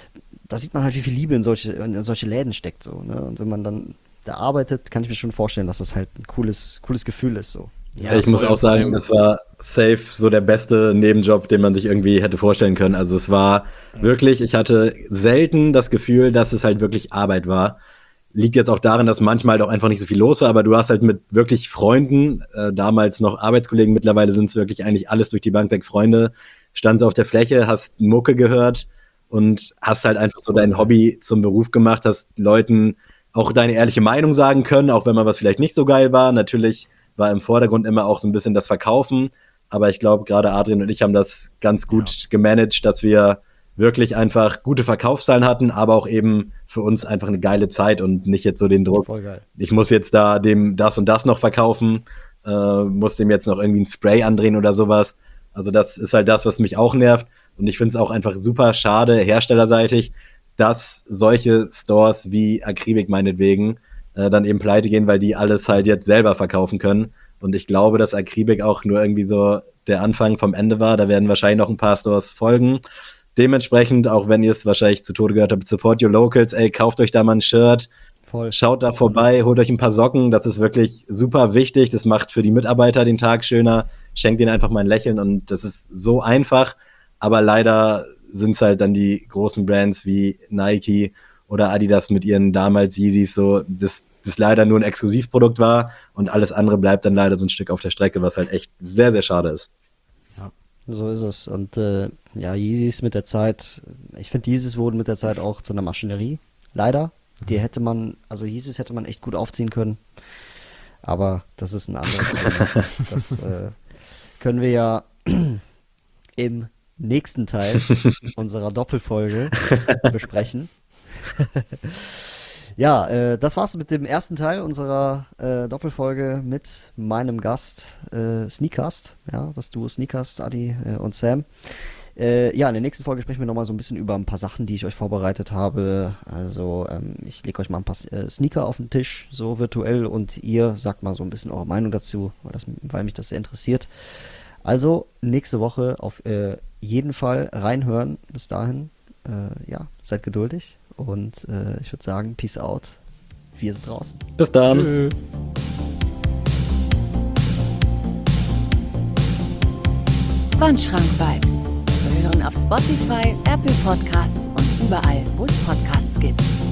Speaker 1: Da sieht man halt, wie viel Liebe in solche Läden steckt. So, ne? Und wenn man dann da arbeitet, kann ich mir schon vorstellen, dass das halt ein cooles Gefühl ist. So.
Speaker 4: Ja, ich muss auch sagen, das war safe so der beste Nebenjob, den man sich irgendwie hätte vorstellen können. Also es war wirklich, ich hatte selten das Gefühl, dass es halt wirklich Arbeit war. Liegt jetzt auch daran, dass manchmal halt auch einfach nicht so viel los war, aber du hast halt mit wirklich Freunden, damals noch Arbeitskollegen, mittlerweile sind es wirklich eigentlich alles durch die Bank weg Freunde, standst auf der Fläche, hast Mucke gehört und hast halt einfach so dein Hobby zum Beruf gemacht, hast Leuten auch deine ehrliche Meinung sagen können, auch wenn mal was vielleicht nicht so geil war. Natürlich war im Vordergrund immer auch so ein bisschen das Verkaufen, aber ich glaube, gerade Adrian und ich haben das ganz gut gemanagt, dass wir wirklich einfach gute Verkaufszahlen hatten, aber auch eben für uns einfach eine geile Zeit und nicht jetzt so den Druck,
Speaker 1: voll geil.
Speaker 4: Ich muss jetzt da dem das und das noch verkaufen, muss dem jetzt noch irgendwie ein Spray andrehen oder sowas. Also das ist halt das, was mich auch nervt und ich finde es auch einfach super schade, herstellerseitig, dass solche Stores wie Akribik meinetwegen dann eben pleite gehen, weil die alles halt jetzt selber verkaufen können. Und ich glaube, dass Akribik auch nur irgendwie so der Anfang vom Ende war. Da werden wahrscheinlich noch ein paar Stores folgen. Dementsprechend, auch wenn ihr es wahrscheinlich zu Tode gehört habt, support your locals, ey, kauft euch da mal ein Shirt, schaut da vorbei, holt euch ein paar Socken, das ist wirklich super wichtig, das macht für die Mitarbeiter den Tag schöner, schenkt ihnen einfach mal ein Lächeln und das ist so einfach, aber leider sind es halt dann die großen Brands wie Nike oder Adidas mit ihren damals Yeezys so, das leider nur ein Exklusivprodukt war und alles andere bleibt dann leider so ein Stück auf der Strecke, was halt echt sehr, sehr schade ist.
Speaker 1: Ja, so ist es. Und Yeezys mit der Zeit, ich finde, Yeezys wurden mit der Zeit auch zu einer Maschinerie, leider. Yeezys hätte man echt gut aufziehen können, aber das ist ein anderes Thema. Das können wir ja im nächsten Teil unserer Doppelfolge besprechen. Ja, das war's mit dem ersten Teil unserer Doppelfolge mit meinem Gast Sneakast, ja, das Duo Sneakast, Adi und Sam. In der nächsten Folge sprechen wir nochmal so ein bisschen über ein paar Sachen, die ich euch vorbereitet habe. Also ich lege euch mal ein paar Sneaker auf den Tisch, so virtuell, und ihr sagt mal so ein bisschen eure Meinung dazu, weil mich das sehr interessiert. Also nächste Woche auf jeden Fall reinhören. Bis dahin, seid geduldig und ich würde sagen, peace out. Wir sind draußen.
Speaker 4: Bis dann.
Speaker 3: Tschö.
Speaker 2: Wandschrank-Vibes. Zu hören auf Spotify, Apple Podcasts und überall, wo es Podcasts gibt.